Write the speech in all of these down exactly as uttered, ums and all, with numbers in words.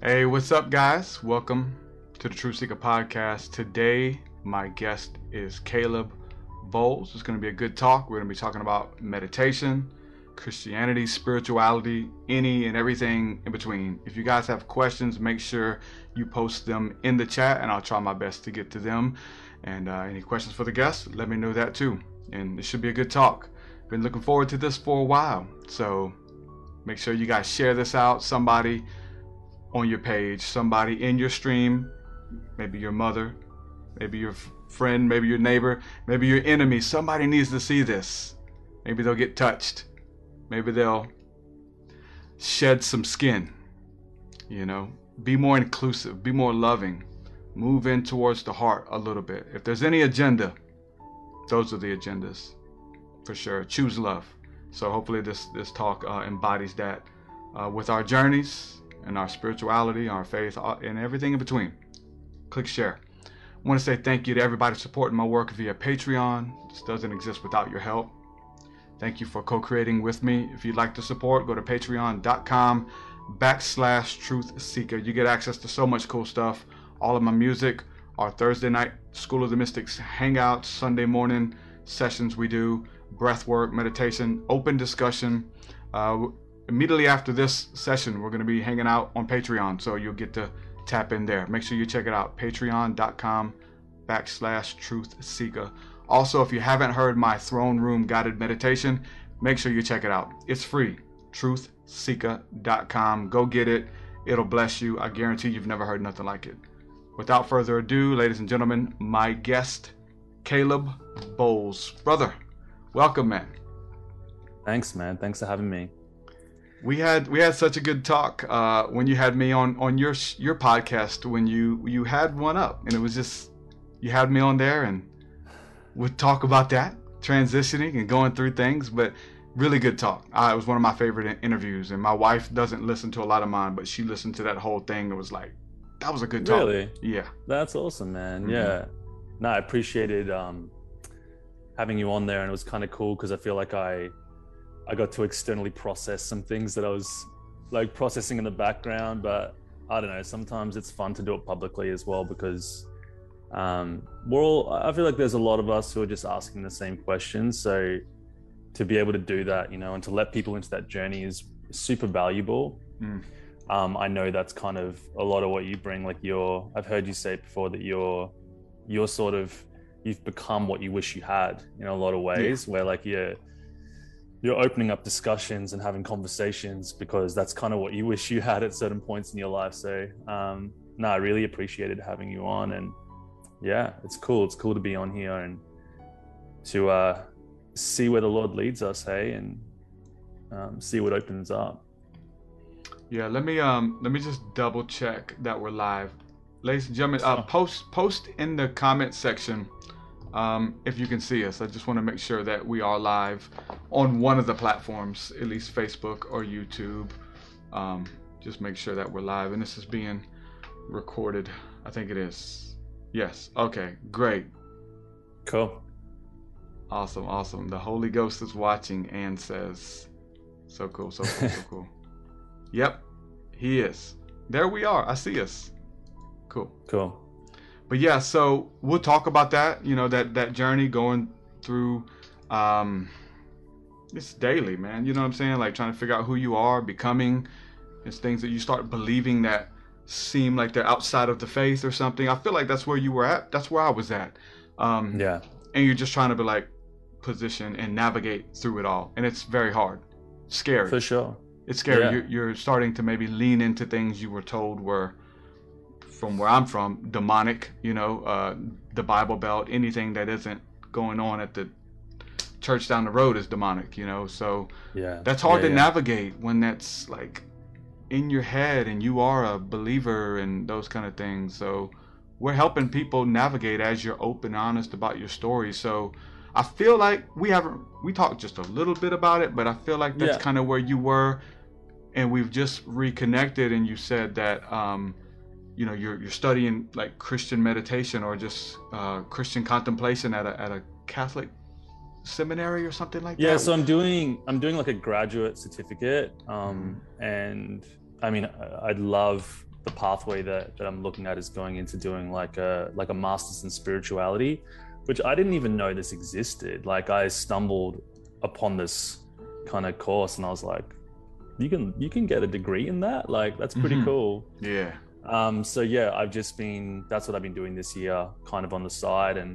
Hey, what's up, guys? Welcome to the Truth Seeker Podcast. Today, my guest is Caleb Bowles. It's going to be a good talk. We're going to be talking about meditation, Christianity, spirituality, any and everything in between. If you guys have questions, make sure you post them in the chat, and I'll try my best to get to them. And uh, any questions for the guest, let me know that too. And it should be a good talk. Been looking forward to this for a while. So make sure you guys share this out. Somebody on your page, somebody in your stream, maybe your mother, maybe your friend, maybe your neighbor, maybe your enemy. Somebody needs to see this. Maybe they'll get touched. Maybe they'll shed some skin. You know, be more inclusive, be more loving, move in towards the heart a little bit. If there's any agenda, those are the agendas for sure. Choose love. So hopefully this this talk uh, embodies that uh, with our journeys and our spirituality, our faith, and everything in between. Click share. I want to say thank you to everybody supporting my work via Patreon. This doesn't exist without your help. Thank you for co-creating with me. If you'd like to support, go to patreon.com backslash truth seeker. You get access to so much cool stuff. All of my music, our Thursday night School of the Mystics hangouts, Sunday morning sessions we do, breath work, meditation, open discussion. Uh, Immediately after this session, we're going to be hanging out on Patreon, so you'll get to tap in there. Make sure you check it out, patreon.com backslash truth seeker. Also, if you haven't heard my throne room guided meditation, make sure you check it out. It's free, truth seeker dot com. Go get it. It'll bless you. I guarantee you've never heard nothing like it. Without further ado, ladies and gentlemen, my guest, Caleb Bowles. Brother, welcome, man. Thanks, man. Thanks for having me. We had we had such a good talk uh, when you had me on, on your your podcast when you you had one up, and it was just you had me on there and would talk about that transitioning and going through things. But really good talk. Uh, it was one of my favorite interviews, and my wife doesn't listen to a lot of mine, but she listened to that whole thing. It was like that was a good talk. Really? Yeah. That's awesome, man. Mm-hmm. Yeah. No, I appreciated um, having you on there, and it was kind of cool because I feel like I. I got to externally process some things that I was like processing in the background, but I don't know, sometimes it's fun to do it publicly as well because um, we're all, I feel like there's a lot of us who are just asking the same questions. So to be able to do that, you know, and to let people into that journey is super valuable. Mm. Um, I know that's kind of a lot of what you bring, like you're, I've heard you say before that you're, you're sort of, you've become what you wish you had in a lot of ways, yeah. where like you're, you're opening up discussions and having conversations because that's kind of what you wish you had at certain points in your life. So um, no, I really appreciated having you on, and yeah, it's cool. It's cool to be on here and to uh, see where the Lord leads us, hey, and um, see what opens up. Yeah, let me um let me just double check that we're live, ladies and gentlemen. Uh, post post in the comment section. Um, if you can see us. I just want to make sure that we are live on one of the platforms, at least Facebook or YouTube. Um, just make sure that we're live, and this is being recorded. I think it is. Yes. Okay. Great. Cool. Awesome. Awesome. The Holy Ghost is watching and says, so cool. So cool. So cool. Yep. He is. There we are. I see us. Cool. Cool. But yeah, so we'll talk about that, you know, that, that journey going through, um, it's daily, man. You know what I'm saying? Like trying to figure out who you are, becoming. It's things that you start believing that seem like they're outside of the faith or something. I feel like that's where you were at. That's where I was at. Um, yeah. And you're just trying to be like position and navigate through it all. And it's very hard. Scary. For sure. It's scary. Yeah. You're, you're starting to maybe lean into things you were told were, from where I'm from, demonic, you know, uh, the Bible Belt, anything that isn't going on at the church down the road is demonic, you know, so yeah, that's hard yeah, to yeah. navigate when that's like in your head and you are a believer and those kind of things. So we're helping people navigate as you're open, honest about your story. So I feel like we haven't, we talked just a little bit about it, but I feel like that's yeah. kind of where you were, and we've just reconnected, and you said that, um, you know, you're you're studying like Christian meditation or just uh, Christian contemplation at a at a Catholic seminary or something like yeah, that. Yeah, so I'm doing I'm doing like a graduate certificate, um, mm. and I mean, I'd love the pathway that, that I'm looking at is going into doing like a like a master's in spirituality, which I didn't even know this existed. Like I stumbled upon this kind of course and I was like, you can you can get a degree in that? Like that's pretty Mm-hmm. cool. Yeah. Um, so yeah, I've just been, that's what I've been doing this year, kind of on the side. And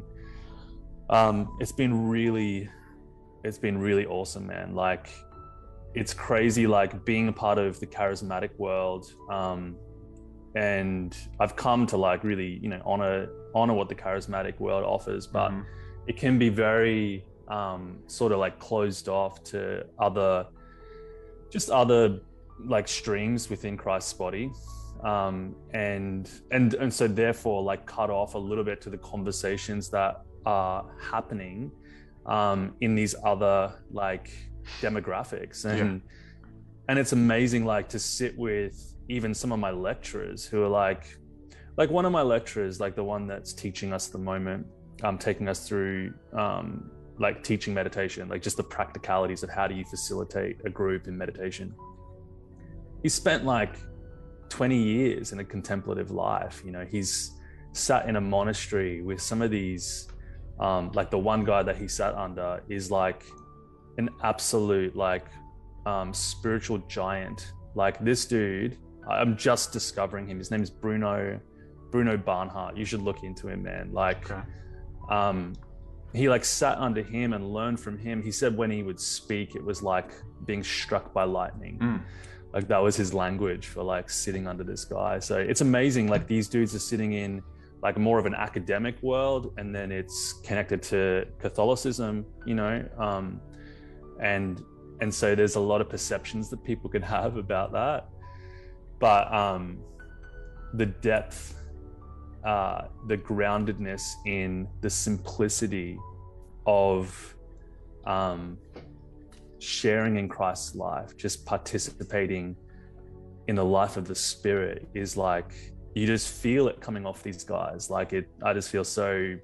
um, it's been really, it's been really awesome, man. Like it's crazy, like being a part of the charismatic world. Um, and I've come to like really, you know, honor, honor what the charismatic world offers, but Mm-hmm. it can be very um, sort of like closed off to other, just other like streams within Christ's body. Um, and and and so therefore like cut off a little bit to the conversations that are happening um, in these other like demographics. And yeah. and it's amazing like to sit with even some of my lecturers who are like like one of my lecturers, like the one that's teaching us at the moment, um, taking us through um, like teaching meditation, like just the practicalities of how do you facilitate a group in meditation. He spent like twenty years in a contemplative life. You know, he's sat in a monastery with some of these, um, like the one guy that he sat under is like an absolute like um, spiritual giant. Like this dude, I'm just discovering him. His name is Bruno, Bruno Barnhart. You should look into him, man. Like, okay. um, he like sat under him and learned from him. He said when he would speak, it was like being struck by lightning. Mm. Like that was his language for like sitting under this guy. So it's amazing. Like these dudes are sitting in like more of an academic world, and then it's connected to Catholicism, you know, um, and and so there's a lot of perceptions that people can have about that. But um, the depth, uh, the groundedness in the simplicity of um, sharing in Christ's life, just participating in the life of the Spirit is like, you just feel it coming off these guys. Like it, I just feel so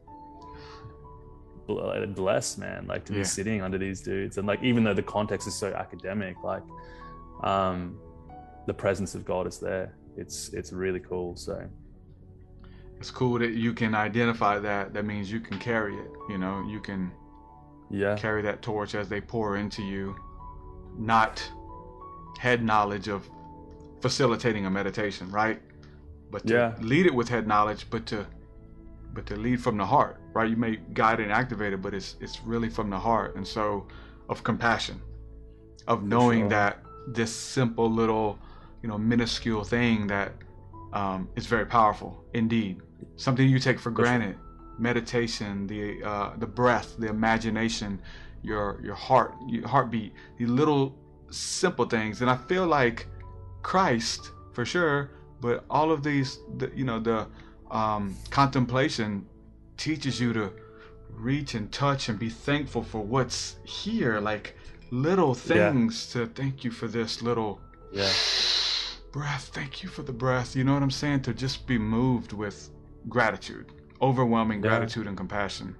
blessed, man, like to yeah. be sitting under these dudes. And like, even though the context is so academic, like um, the presence of God is there. It's, it's really cool. So it's cool that you can identify that. That means you can carry it, you know, you can yeah carry that torch as they pour into you, not head knowledge of facilitating a meditation, right? But to yeah. lead it with head knowledge, but to but to lead from the heart, right? You may guide it and activate it, but it's it's really from the heart. And so of compassion, of knowing sure. that this simple little, you know, minuscule thing that um, is very powerful indeed. Something you take for granted. Sure. Meditation, the uh, the breath, the imagination, your your heart, your heartbeat, the little simple things. And I feel like Christ, for sure, but all of these, the, you know, the um, contemplation teaches you to reach and touch and be thankful for what's here, like little things yeah. to thank you for this little yeah. breath. Thank you for the breath. You know what I'm saying? To just be moved with gratitude. Overwhelming yeah. gratitude and compassion.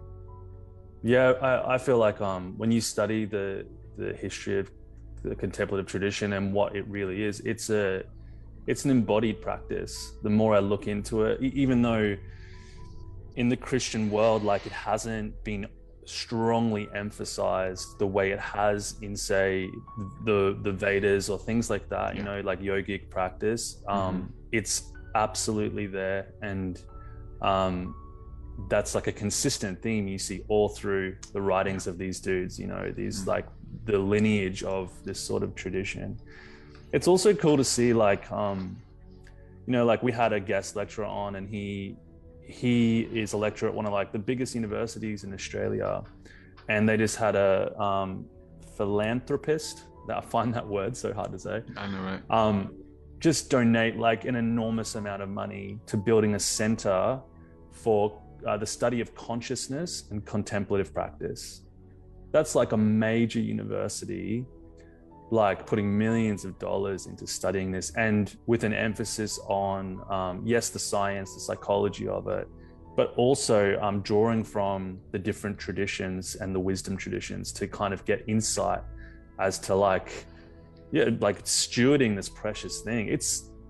Yeah, I, I feel like um, when you study the the history of the contemplative tradition and what it really is, it's a it's an embodied practice. The more I look into it, even though in the Christian world, like it hasn't been strongly emphasized the way it has in, say, the the Vedas or things like that. Yeah. You know, like yogic practice. Um, mm-hmm. It's absolutely there, and um that's like a consistent theme you see all through the writings of these dudes, you know, these mm. like the lineage of this sort of tradition. It's also cool to see like um you know, like we had a guest lecturer on, and he he is a lecturer at one of like the biggest universities in Australia, and they just had a um philanthropist, that I find that word so hard to say. I know, right? um just donate like an enormous amount of money to building a center for uh, the study of consciousness and contemplative practice. That's like a major university, like putting millions of dollars into studying this, and with an emphasis on, um, yes, the science, the psychology of it, but also um, drawing from the different traditions and the wisdom traditions to kind of get insight as to like, yeah, like stewarding this precious thing. It's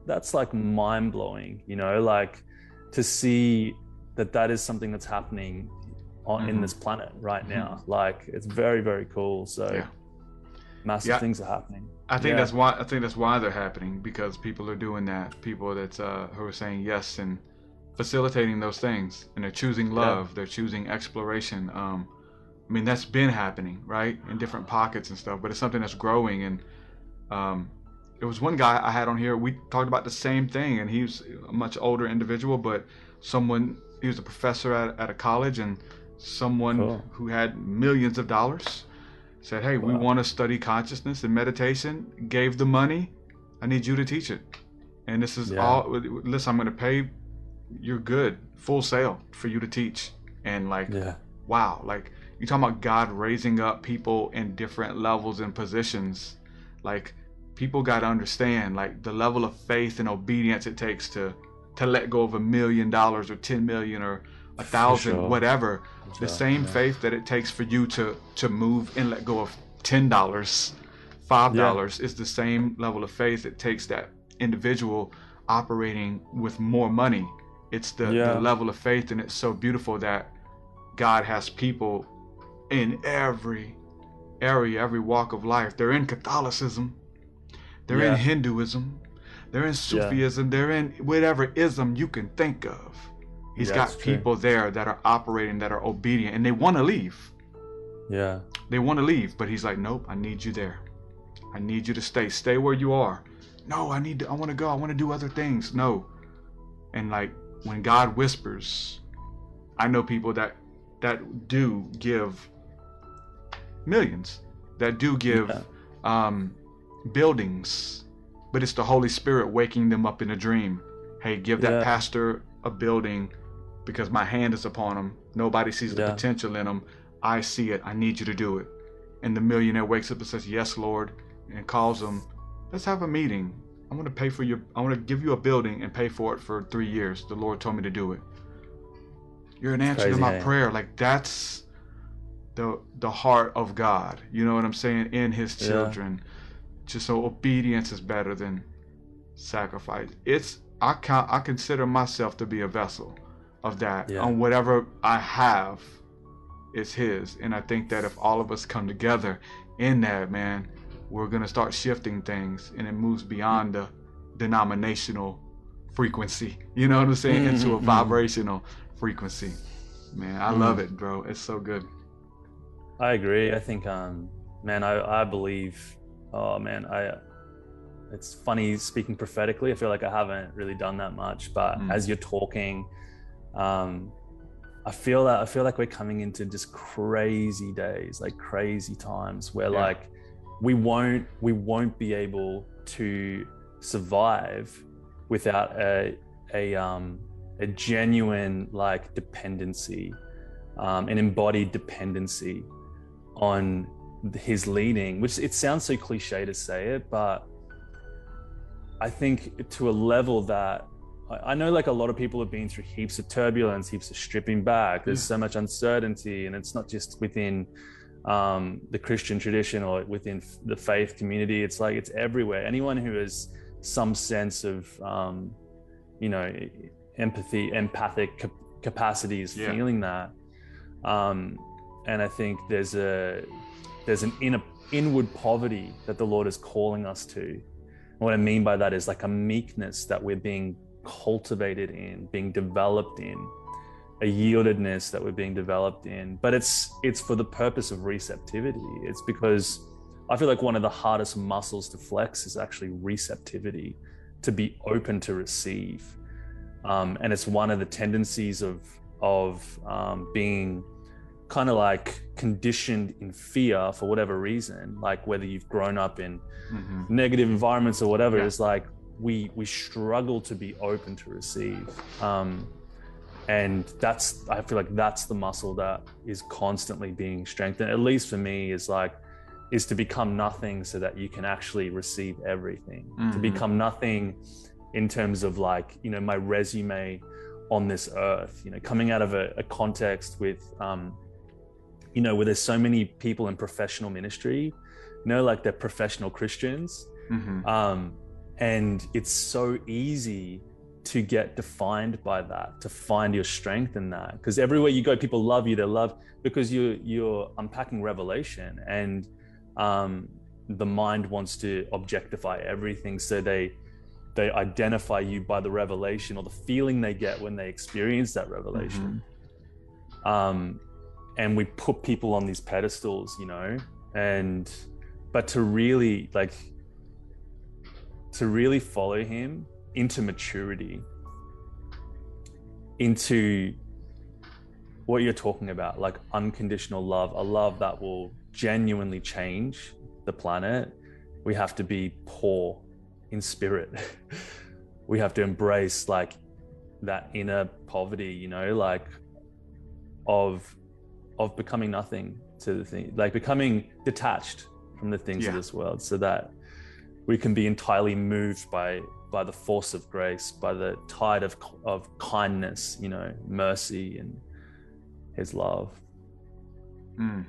that's like mind blowing, you know, like to see that that is something that's happening on, mm-hmm. in this planet right mm-hmm. now. Like it's very, very cool. So yeah. massive yeah. things are happening. I think yeah. that's why I think that's why they're happening, because people are doing that. People that's uh, who are saying yes and facilitating those things, and they're choosing love. Yeah. They're choosing exploration. Um, I mean, that's been happening, right, in different pockets and stuff. But it's something that's growing. And um, there was one guy I had on here. We talked about the same thing, and he was a much older individual, but someone he was a professor at, at a college, and someone cool. who had millions of dollars said, hey, wow. we want to study consciousness and meditation, gave the money, I need you to teach it. And this is yeah. all, listen, I'm going to pay, you're good, full sale for you to teach. And like, yeah. wow, like you're talking about God raising up people in different levels and positions. Like people got to understand like the level of faith and obedience it takes to, to let go of a million dollars or ten million or a thousand, sure. whatever. Sure. The same yeah. faith that it takes for you to to move and let go of ten dollars, five dollars yeah. is the same level of faith it takes that individual operating with more money. It's the, yeah. the level of faith, and it's so beautiful that God has people in every area, every walk of life. They're in Catholicism, they're yeah. in Hinduism, they're in Sufism, yeah. they're in whatever ism you can think of. He's yeah, got people true. there that are operating, that are obedient, and they want to leave. Yeah. They want to leave, but he's like, nope, I need you there. I need you to stay. Stay where you are. No, I need to, I want to go. I want to do other things. No. And like when God whispers, I know people that that do give millions, that do give yeah. um, buildings, but it's the Holy Spirit waking them up in a dream. Hey, give that yeah. pastor a building, because my hand is upon them. Nobody sees the yeah. potential in them. I see it. I need you to do it. And the millionaire wakes up and says, yes, Lord, and calls them, let's have a meeting. I want to pay for your, I want to give you a building and pay for it for three years. The Lord told me to do it. You're an answer to my hey? prayer. Like that's the the heart of God. You know what I'm saying? In his children. Yeah. Just so obedience is better than sacrifice. It's, I count, I consider myself to be a vessel of that. Yeah. On whatever I have, it's his. And I think that if all of us come together in that, man, we're gonna start shifting things, and it moves beyond the denominational frequency. You know what I'm saying? Mm-hmm. Into a vibrational frequency. Man, I mm. love it, bro. It's so good. I agree. I think, um, man, I I believe. Oh man, I. It's funny speaking prophetically. I feel like I haven't really done that much, but mm. as you're talking, um, I feel that I feel like we're coming into just crazy days, like crazy times where yeah. like we won't we won't be able to survive without a a um a genuine like dependency, um, an embodied dependency on his leading. Which it sounds so cliche to say it, but I think to a level that I know like a lot of people have been through heaps of turbulence, heaps of stripping back. There's so much uncertainty, and it's not just within um, the Christian tradition or within the faith community. It's like, it's everywhere. Anyone who has some sense of, um, you know, empathy, empathic cap- capacity is yeah. feeling that. Um, and I think there's a, there's an inner, inward poverty that the Lord is calling us to. What I mean by that is like a meekness that we're being cultivated in, being developed in, a yieldedness that we're being developed in. But it's it's for the purpose of receptivity. It's because I feel like one of the hardest muscles to flex is actually receptivity, to be open to receive. Um, and it's one of the tendencies of of um, being kind of like conditioned in fear for whatever reason, like whether you've grown up in mm-hmm. negative environments or whatever. Yeah. It's like we we struggle to be open to receive, um, and that's I feel like that's the muscle that is constantly being strengthened. At least for me, is like is to become nothing so that you can actually receive everything. Mm-hmm. To become nothing in terms of like, you know, my resume on this earth. You know, coming out of a, a context with um, you know, where there's so many people in professional ministry, you know, like they're professional Christians. Mm-hmm. Um, And it's so easy to get defined by that, to find your strength in that. Because everywhere you go, people love you. They love because you're you're unpacking revelation, and um, the mind wants to objectify everything. So they they identify you by the revelation or the feeling they get when they experience that revelation. Mm-hmm. Um, and we put people on these pedestals, you know, and but to really like to really follow him into maturity, into what you're talking about, like unconditional love, a love that will genuinely change the planet. We have to be poor in spirit. We have to embrace like that inner poverty, you know, like of of becoming nothing to the thing, like becoming detached from the things yeah. of this world, so that we can be entirely moved by by the force of grace, by the tide of of kindness, you know, mercy and his love. Mm.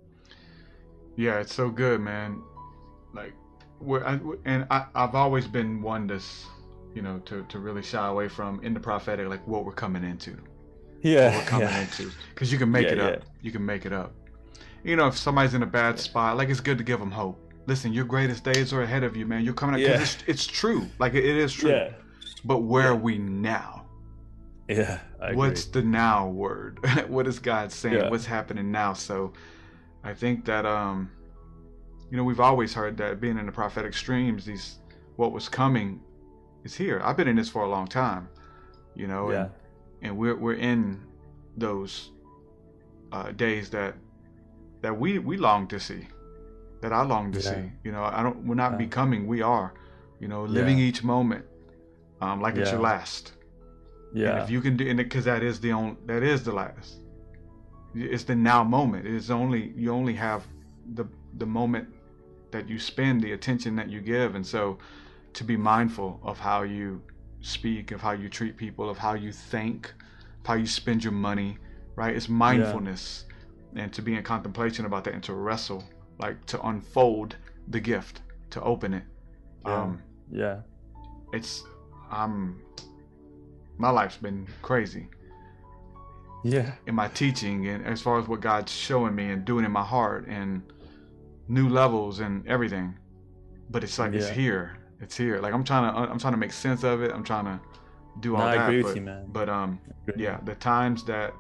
Yeah, it's so good, man. Like, we're, I, and I, I've always been one that's, you know, to, to really shy away from in the prophetic, like what we're coming into. Yeah, what we're coming yeah. into, because you can make yeah, it yeah. up. You can make it up. You know, if somebody's in a bad yeah. spot, like it's good to give them hope. Listen, your greatest days are ahead of you, man. You're coming out, because yeah. it's, it's true. Like it, it is true. Yeah. But where yeah. are we now? Yeah. I What's agree. the now word? What is God saying? Yeah. What's happening now? So I think that, um, you know, we've always heard that being in the prophetic streams, these, what was coming is here. I've been in this for a long time, you know, yeah. and, and we're, we're in those uh, days that, that we, we long to see, that I long to yeah. see, you know, I don't, we're not yeah. becoming, we are, you know, living yeah. each moment um, like yeah. it's your last. Yeah. And if you can do, and because that is the only, that is the last. It's the now moment. It's only, you only have the the moment that you spend, the attention that you give, and so to be mindful of how you speak, of how you treat people, of how you think, of how you spend your money, right? It's mindfulness, yeah. and to be in contemplation about that, and to wrestle, like to unfold the gift, to open it. Yeah. Um, yeah. It's, um. my life's been crazy. Yeah. In my teaching, and as far as what God's showing me and doing in my heart, and new levels and everything. But it's like, yeah. it's here. It's here. Like I'm trying to, I'm trying to make sense of it. I'm trying to do all no, that. I agree but, with you, man. But um, yeah, the times that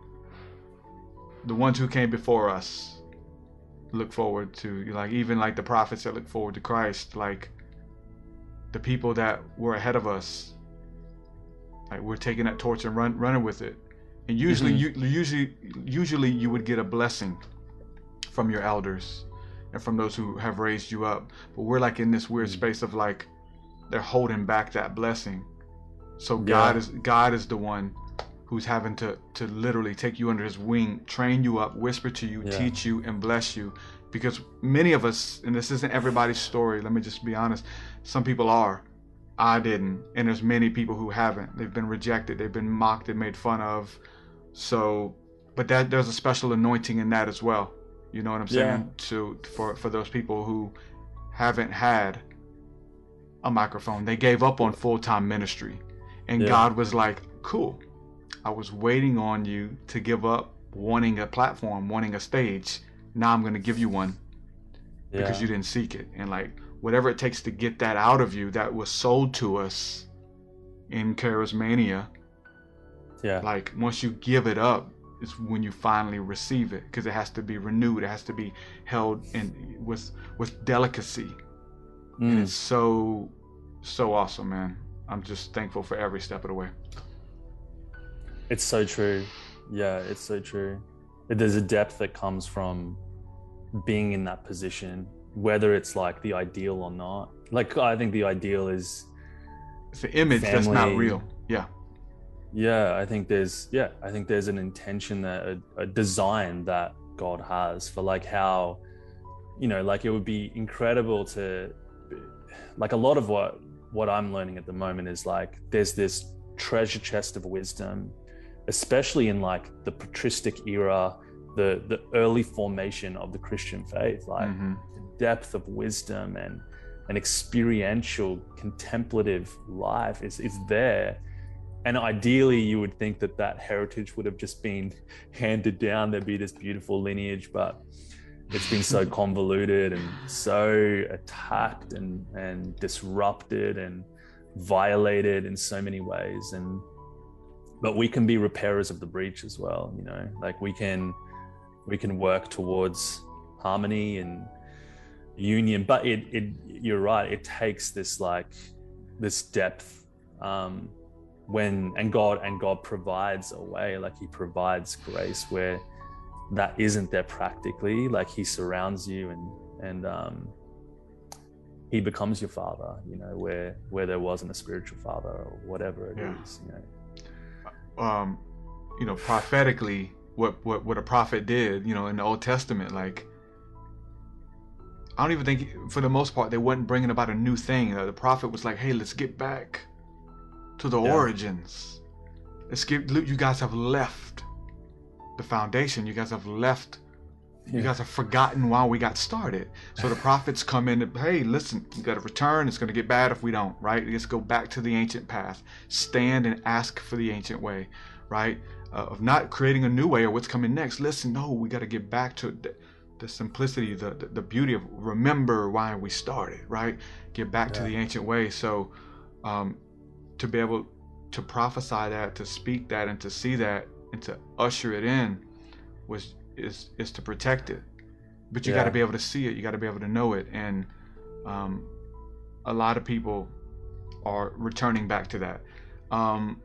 the ones who came before us look forward to, like even like the prophets that look forward to Christ, like the people that were ahead of us. Like we're taking that torch and run, running with it, and usually, mm-hmm. you usually, usually you would get a blessing from your elders and from those who have raised you up. But we're like in this weird mm-hmm. space of like they're holding back that blessing. So yeah. God is God is the one who's having to to literally take you under His wing, train you up, whisper to you, yeah. teach you, and bless you. Because many of us, and this isn't everybody's story. Let me just be honest. Some people are. I didn't, and there's many people who haven't. They've been rejected, they've been mocked and made fun of. So, but that there's a special anointing in that as well. You know what I'm saying? Yeah. To for for those people who haven't had a microphone, they gave up on full-time ministry, and yeah. God was like, "Cool, I was waiting on you to give up wanting a platform, wanting a stage. Now I'm going to give you one yeah. because you didn't seek it." And like, whatever it takes to get that out of you that was sold to us in Charismania. Yeah. Like once you give it up, it's when you finally receive it, because it has to be renewed. It has to be held in with with delicacy. Mm. And it's so so awesome, man. I'm just thankful for every step of the way. It's so true. Yeah, it's so true. There's a depth that comes from being in that position, whether it's like the ideal or not. Like I think the ideal is it's an image family. That's not real. Yeah. Yeah, I think there's yeah, I think there's an intention, that a, a design that God has for like how, you know, like it would be incredible to, like a lot of what what I'm learning at the moment is like there's this treasure chest of wisdom, especially in like the patristic era, the the early formation of the Christian faith, like mm-hmm. the depth of wisdom and an experiential, contemplative life is, is there. And ideally, you would think that that heritage would have just been handed down. There'd be this beautiful lineage, but it's been so convoluted and so attacked and, and disrupted and violated in so many ways. And but we can be repairers of the breach as well, you know, like we can we can work towards harmony and union. But it it you're right, it takes this like this depth um when and God and God provides a way, like he provides grace where that isn't there practically. Like he surrounds you and and um he becomes your father, you know, where where there wasn't a spiritual father or whatever it yeah. is, you know. Um you know, prophetically, what what what a prophet did, you know, in the Old Testament, like I don't even think for the most part they wasn't bringing about a new thing. The prophet was like, hey, let's get back to the yeah. origins. Let's get, you guys have left the foundation. You guys have left, yeah. you guys have forgotten why we got started. So the prophets come in and, hey, listen, you got to return. It's going to get bad if we don't, right? Let's go back to the ancient path. Stand and ask for the ancient way, right? Uh, of not creating a new way or what's coming next. Listen, no, we got to get back to the, the simplicity, the, the the beauty of remember why we started, right? Get back yeah. to the ancient way. So, um, to be able to prophesy that, to speak that, and to see that, and to usher it in, was is is to protect it. But you yeah. got to be able to see it. You got to be able to know it. And um, a lot of people are returning back to that. Um,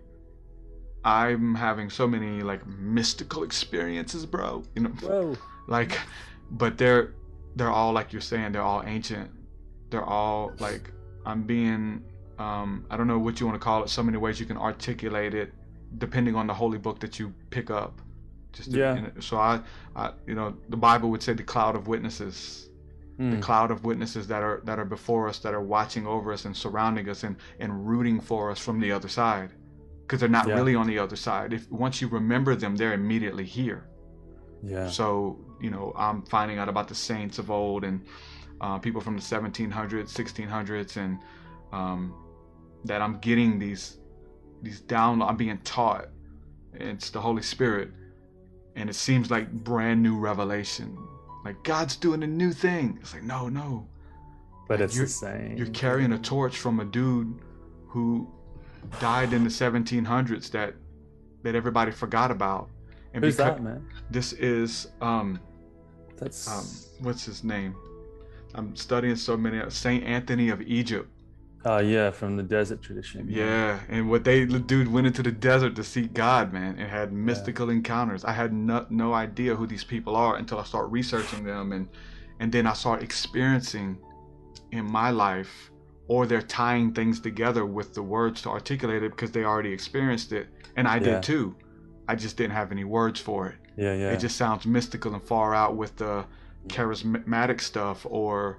I'm having so many like mystical experiences, bro. You know, Whoa. like, but they're they're all like you're saying. They're all ancient. They're all like I'm being. Um, I don't know what you want to call it. So many ways you can articulate it, depending on the holy book that you pick up. Just to, yeah. You know, so I, I, you know, the Bible would say the cloud of witnesses, mm. the cloud of witnesses that are that are before us, that are watching over us and surrounding us and and rooting for us from the other side, because they're not yeah. really on the other side. If once you remember them, they're immediately here. Yeah. So you know, I'm finding out about the saints of old and uh, people from the seventeen hundreds, sixteen hundreds, and um, that I'm getting these these down. I'm being taught. It's the Holy Spirit, and it seems like brand new revelation. Like God's doing a new thing. It's like no, no. But like it's the same. You're carrying a torch from a dude who died in the seventeen hundreds that that everybody forgot about. And Who's that, man? This is um, that's um, what's his name? I'm studying so many. Saint Anthony of Egypt. Oh yeah, from the desert tradition. Yeah, yeah. And what they the dude went into the desert to seek God, man, and had mystical yeah. encounters. I had no no idea who these people are until I started researching them, and and then I started experiencing in my life, or they're tying things together with the words to articulate it because they already experienced it, and I yeah. did too. I just didn't have any words for it. Yeah, yeah. It just sounds mystical and far out with the charismatic stuff, or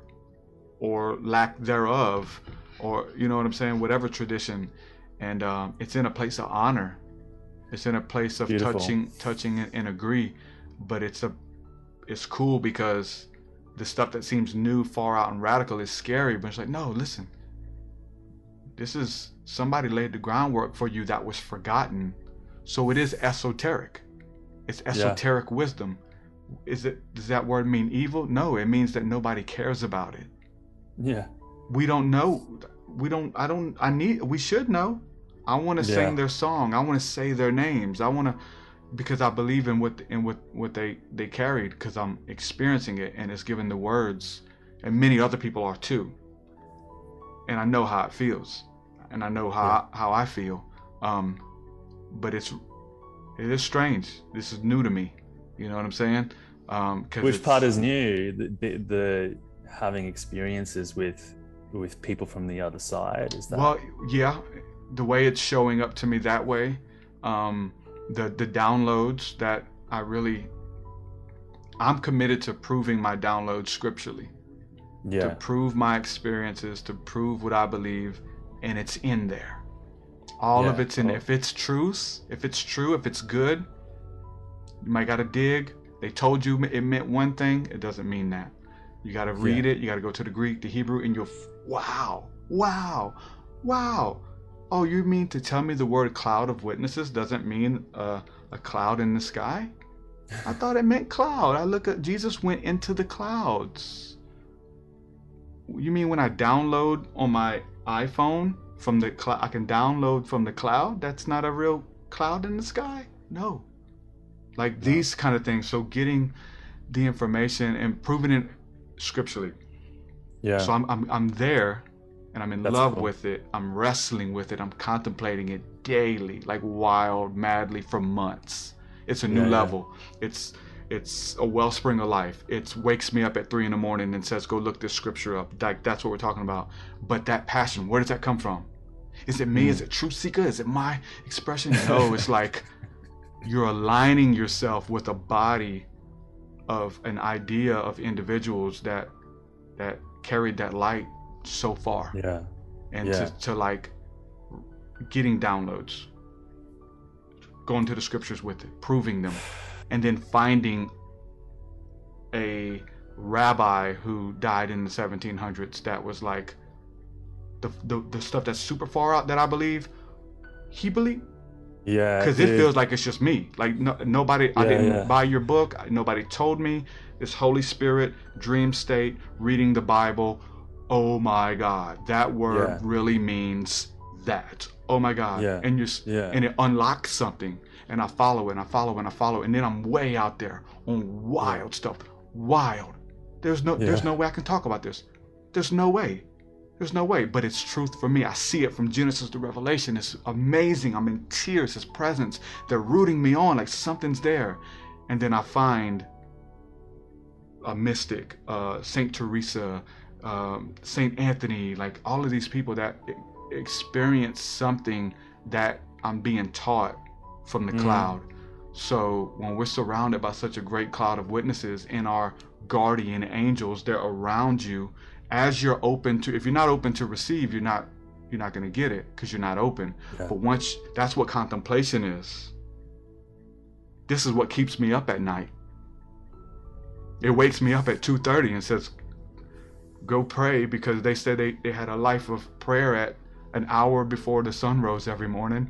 or lack thereof. Or you know what I'm saying, whatever tradition, and um, it's in a place of honor. It's in a place of Beautiful. touching, touching and, and agree. But it's a, it's cool because the stuff that seems new, far out, and radical is scary. But it's like, no, listen. This is somebody laid the groundwork for you that was forgotten, so it is esoteric. It's esoteric yeah. wisdom. Is it? Does that word mean evil? No, it means that nobody cares about it. Yeah. We don't know. We don't. I don't. I need. We should know. I want to yeah. sing their song. I want to say their names. I want to, because I believe in what in what what they they carried. Because I'm experiencing it, and it's given the words, and many other people are too. And I know how it feels, and I know how yeah. I, how I feel. Um, but it's it is strange. This is new to me. You know what I'm saying? Um, Which part is new? The, the, the having experiences with. with people from the other side, is that? Well, yeah, the way it's showing up to me that way, um, the the downloads that I really, I'm committed to proving my downloads scripturally, yeah, to prove my experiences, to prove what I believe, and it's in there. All yeah. of it's in. Oh. If it's truth, if it's true, if it's good, you might gotta dig. They told you it meant one thing, it doesn't mean that. You got to read yeah. it. You got to go to the Greek, the Hebrew, and you'll wow, wow, wow. Oh, you mean to tell me the word cloud of witnesses doesn't mean uh, a cloud in the sky? I thought it meant cloud. I look at Jesus went into the clouds. You mean when I download on my iPhone from the cloud, I can download from the cloud? That's not a real cloud in the sky? No. Like No. these kind of things. So getting the information and proving it scripturally. Yeah. So I'm I'm I'm there, and I'm in That's love cool. with it. I'm wrestling with it. I'm contemplating it daily, like wild, madly for months. It's a new Yeah, yeah. level. It's it's a wellspring of life. It wakes me up at three in the morning and says, "Go look this scripture up." Like that's what we're talking about. But that passion, where does that come from? Is it me? Mm. Is it Truth Seeker? Is it my expression? No, it's like you're aligning yourself with a body of an idea of individuals that that carried that light so far, Yeah. and Yeah. to, to like getting downloads, going to the scriptures with it, proving them, and then finding a rabbi who died in the seventeen hundreds that was like the the, the stuff that's super far out that I believe he believed. Yeah. Because it dude. feels like it's just me. Like no, nobody, I Yeah, didn't yeah. buy your book. Nobody told me. This Holy Spirit, dream state, reading the Bible. Oh my God, that word Yeah. really means that. Oh my God, Yeah. and you, s- Yeah. and it unlocks something, and I follow it, and I follow it, and I follow it, and then I'm way out there on wild stuff. Wild. There's no, there's Yeah. no way I can talk about this. There's no way. There's no way, but it's truth for me. I see it from Genesis to Revelation. It's amazing. I'm in tears, His presence. They're rooting me on like something's there. And then I find a mystic, uh, Saint Teresa, um, Saint Anthony, like all of these people that e- experience something that I'm being taught from the Mm. cloud. So when we're surrounded by such a great cloud of witnesses and our guardian angels, they're around you. As you're open to, if you're not open to receive, you're not you're not going to get it because you're not open. Yeah. But once, that's what contemplation is. This is what keeps me up at night. It wakes me up at two thirty and says, go pray, because they said they, they had a life of prayer at an hour before the sun rose every morning.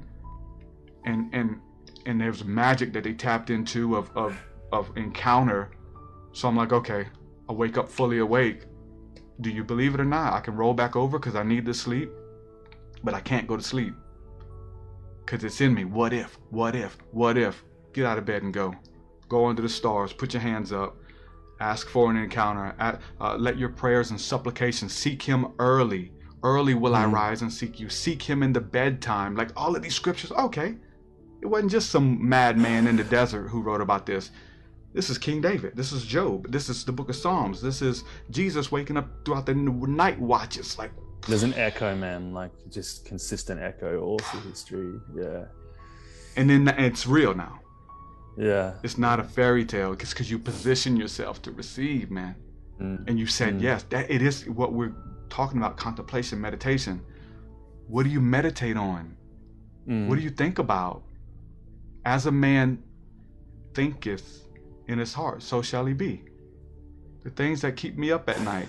And and and there's magic that they tapped into of of, of encounter. So I'm like, okay, I wake up fully awake. Do you believe it or not? I can roll back over because I need to sleep, but I can't go to sleep because it's in me. What if? What if? What if? Get out of bed and go. Go under the stars. Put your hands up. Ask for an encounter. Uh, let your prayers and supplications seek Him early. Early will mm. I rise and seek you. Seek Him in the bedtime. Like all of these scriptures. Okay. It wasn't just some madman in the desert who wrote about this. This is King David. This is Job. This is the book of Psalms. This is Jesus waking up throughout the night watches. Like there's an echo, man, like just consistent echo all through history. Yeah. And then it's real now. Yeah. It's not a fairy tale. It's because you position yourself to receive, man. Mm. And you said mm. yes. That it is what we're talking about, contemplation, meditation. What do you meditate on? Mm. What do you think about? As a man thinketh in his heart, so shall he be. The things that keep me up at night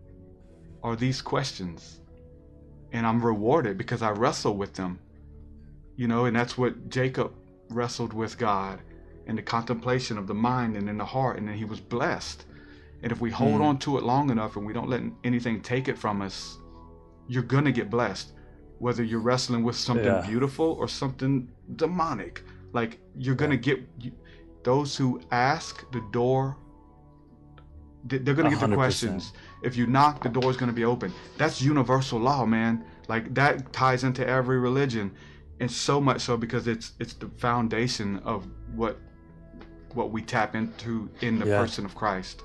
are these questions. And I'm rewarded because I wrestle with them. You know, and that's what Jacob wrestled with God, and the contemplation of the mind and in the heart, and then he was blessed. And if we hold mm. on to it long enough and we don't let anything take it from us, you're gonna get blessed. Whether you're wrestling with something yeah. beautiful or something demonic. Like you're gonna yeah. get you, those who ask, the door, they're gonna get the questions. If you knock, the door's gonna be open. That's universal law, man. Like that ties into every religion, and so much so because it's it's the foundation of what what we tap into in the yeah. person of Christ.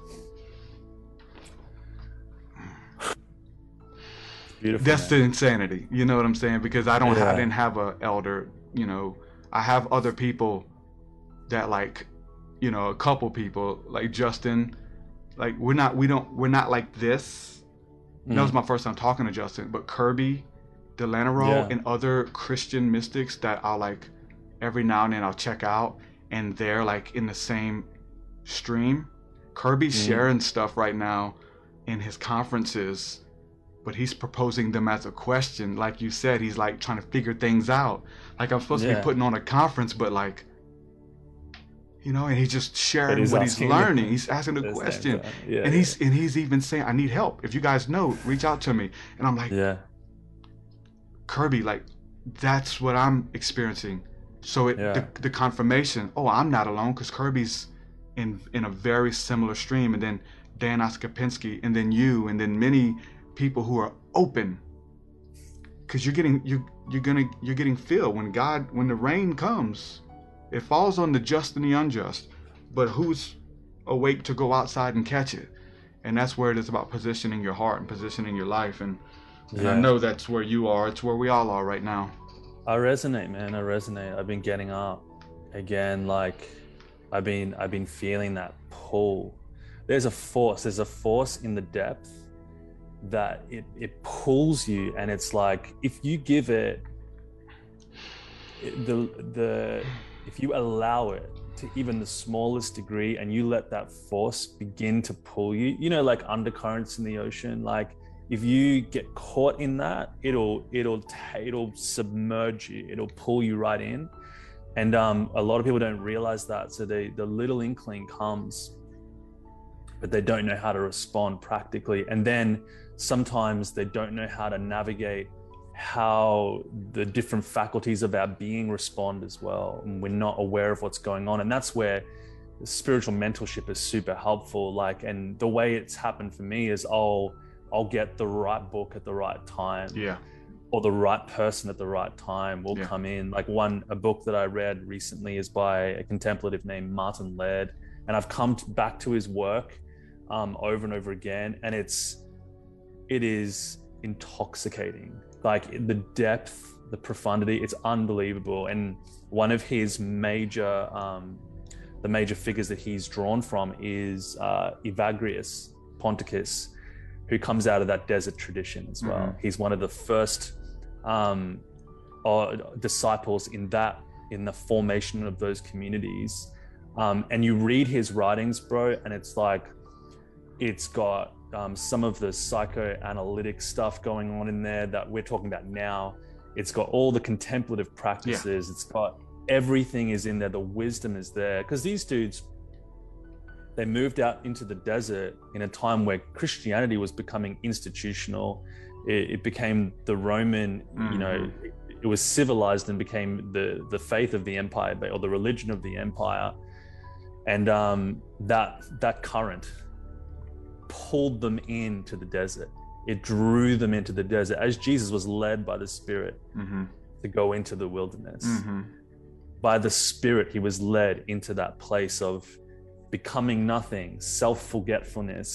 Beautiful. That's man. the insanity. You know what I'm saying? Because I don't, yeah. I didn't have a elder. You know, I have other people that like, you know, a couple people like Justin. Like we're not, we don't, we're not like this. Mm. That was my first time talking to Justin. But Kirby, Delanero, yeah. and other Christian mystics that I'll like every now and then I'll check out, and they're like in the same stream. Kirby's mm. sharing stuff right now in his conferences but he's proposing them as a question. Like you said, he's like trying to figure things out. Like I'm supposed yeah. to be putting on a conference, but like, you know, and he's just sharing he's what he's learning. The, he's asking a question, yeah, and yeah. he's and he's even saying, "I need help. If you guys know, reach out to me." And I'm like, "Yeah, Kirby, like that's what I'm experiencing." So it yeah. the, the confirmation. Oh, I'm not alone because Kirby's in in a very similar stream, and then Dan Oskopinski, and then you, and then many people who are open. Because you're getting you you're gonna you're getting filled when God when the rain comes. It falls on the just and the unjust, but who's awake to go outside and catch it? And that's where it is about positioning your heart and positioning your life. And, and yeah. I know that's where you are. It's where we all are right now. I resonate, man. I resonate. I've been getting up again. Like I've been, I've been feeling that pull. There's a force. There's a force in the depth that it it pulls you, and it's like if you give it the the. If you allow it to even the smallest degree and you let that force begin to pull you, you know, like undercurrents in the ocean, like if you get caught in that, it'll, it'll, it'll submerge you. It'll pull you right in. And um, a lot of people don't realize that. So they, the little inkling comes, but they don't know how to respond practically. And then sometimes they don't know how to navigate how the different faculties of our being respond as well, and we're not aware of what's going on. And that's where spiritual mentorship is super helpful. Like, and the way it's happened for me is I'll I'll get the right book at the right time, yeah, or the right person at the right time will yeah. come in. Like one a book that I read recently is by a contemplative named Martin Laird, and I've come to, back to his work um, over and over again, and it's it is intoxicating. Like the depth, the profundity, it's unbelievable. And one of his major, um, the major figures that he's drawn from is uh, Evagrius Ponticus, who comes out of that desert tradition as well. Mm-hmm. He's one of the first um, uh, disciples in that, in the formation of those communities. Um, and you read his writings, bro, and it's like, it's got Um, some of the psychoanalytic stuff going on in there that we're talking about now. It's got all the contemplative practices. Yeah. It's got everything is in there. The wisdom is there. Because these dudes, they moved out into the desert in a time where Christianity was becoming institutional. It, it became the Roman, mm-hmm. you know, it, it was civilized and became the, the faith of the empire, or the religion of the empire. And um, that that current pulled them into the desert. It drew them into the desert as Jesus was led by the Spirit mm-hmm. to go into the wilderness. Mm-hmm. By the Spirit, he was led into that place of becoming nothing, self-forgetfulness,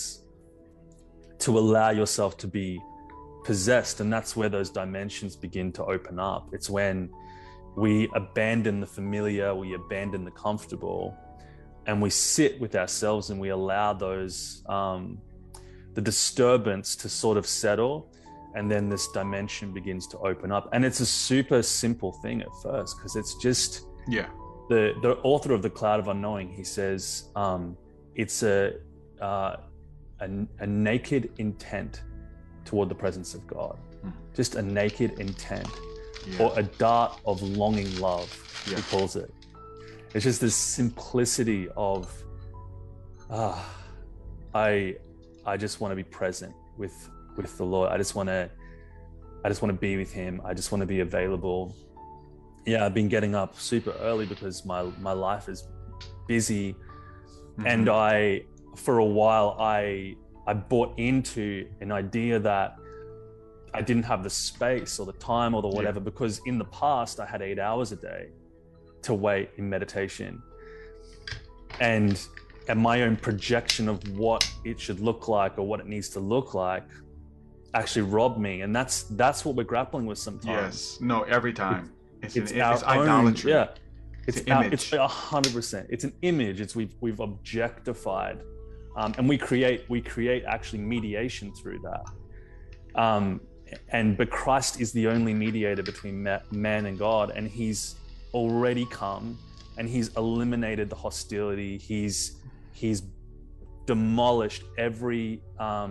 to allow yourself to be possessed. And that's where those dimensions begin to open up. It's when we abandon the familiar, we abandon the comfortable, and we sit with ourselves and we allow those, um, the disturbance to sort of settle, and then this dimension begins to open up. And it's a super simple thing at first, because it's just, yeah. The the author of The Cloud of Unknowing, he says, um, it's a, uh, a a naked intent toward the presence of God, mm. just a naked intent, yeah. or a dart of longing love, yeah. he calls it. It's just this simplicity of, ah, I, I just want to be present with, with the Lord. I just want to, I just want to be with Him. I just want to be available. Yeah, I've been getting up super early because my my life is busy, mm-hmm. and I, for a while, I I bought into an idea that I didn't have the space or the time or the whatever, yeah. because in the past I had eight hours a day to wait in meditation, and and my own projection of what it should look like or what it needs to look like actually robbed me. And that's that's what we're grappling with sometimes. Yes, no, every time it's, it's, an, our it's idolatry. Own, yeah, it's it's, our, it's a hundred percent. It's an image. It's we've we've objectified, um, and we create we create actually mediation through that. Um, and but Christ is the only mediator between ma- man and God, and He's already come, and He's eliminated the hostility. He's he's demolished every um,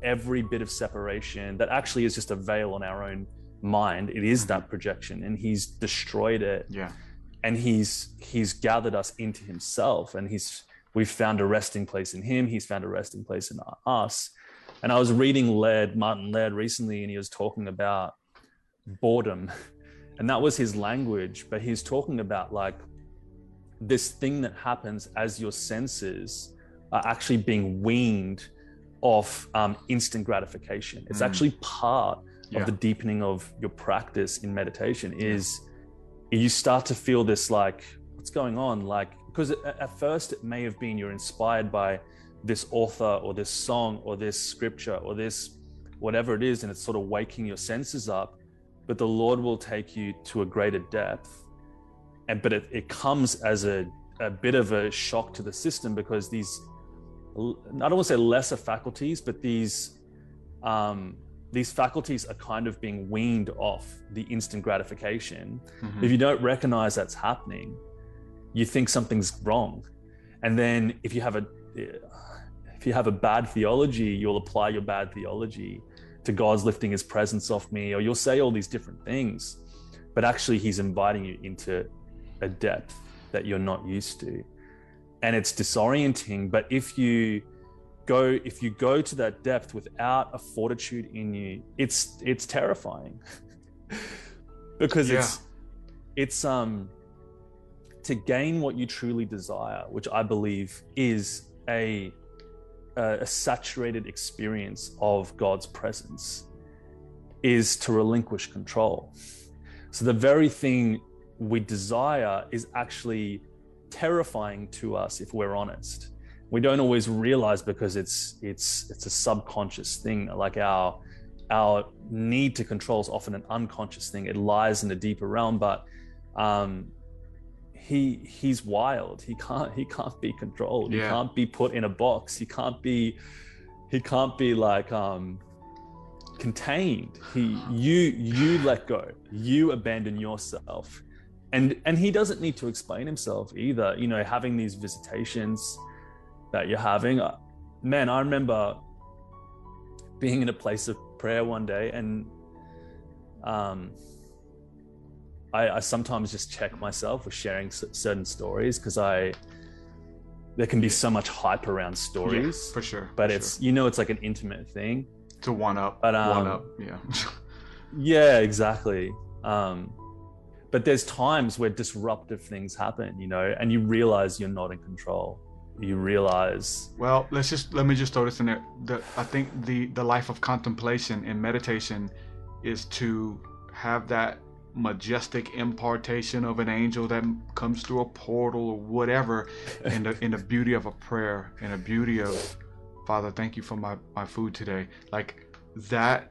every bit of separation that actually is just a veil on our own mind. It is that projection, and he's destroyed it. Yeah. And he's he's gathered us into himself, and he's we've found a resting place in him. He's found a resting place in us. And I was reading Laird, Martin Laird recently, and he was talking about boredom, and that was his language. But he's talking about like this thing that happens as your senses are actually being weaned off um, instant gratification. It's mm. actually part yeah. of the deepening of your practice in meditation is yeah. you start to feel this like, what's going on? Like, because at first it may have been you're inspired by this author or this song or this scripture or this whatever it is, and it's sort of waking your senses up, but the Lord will take you to a greater depth. And but it, it comes as a, a bit of a shock to the system, because these, I don't want to say lesser faculties, but these um, these faculties are kind of being weaned off the instant gratification. Mm-hmm. If you don't recognize that's happening, you think something's wrong. And then if you have a if you have a bad theology, you'll apply your bad theology to God's lifting his presence off me, or you'll say all these different things, but actually he's inviting you into a depth that you're not used to. And it's disorienting, but if you go if you go to that depth without a fortitude in you, it's it's terrifying. Because yeah. it's it's um to gain what you truly desire, which I believe is a a, a saturated experience of God's presence, is to relinquish control. So the very thing we desire is actually terrifying to us if we're honest. We don't always realize, because it's it's it's a subconscious thing. Like our our need to control is often an unconscious thing. It lies in a deeper realm, but um he he's wild. He can't he can't be controlled. Yeah. He can't be put in a box. He can't be he can't be like um contained. He you you let go. You abandon yourself. And and he doesn't need to explain himself either. You know, having these visitations that you're having. Man, I remember being in a place of prayer one day, and um, I, I sometimes just check myself with sharing certain stories, because I there can be so much hype around stories. Yeah, for sure. But for it's sure. you know it's like an intimate thing. To one up. But, um, one up. Yeah. Yeah, exactly. Um, but there's times where disruptive things happen, you know, and you realize you're not in control. You realize. Well, let's just let me just throw this in there. The, I think the the life of contemplation and meditation is to have that majestic impartation of an angel that comes through a portal or whatever, in the in the beauty of a prayer, and a beauty of, Father, thank you for my my food today. Like that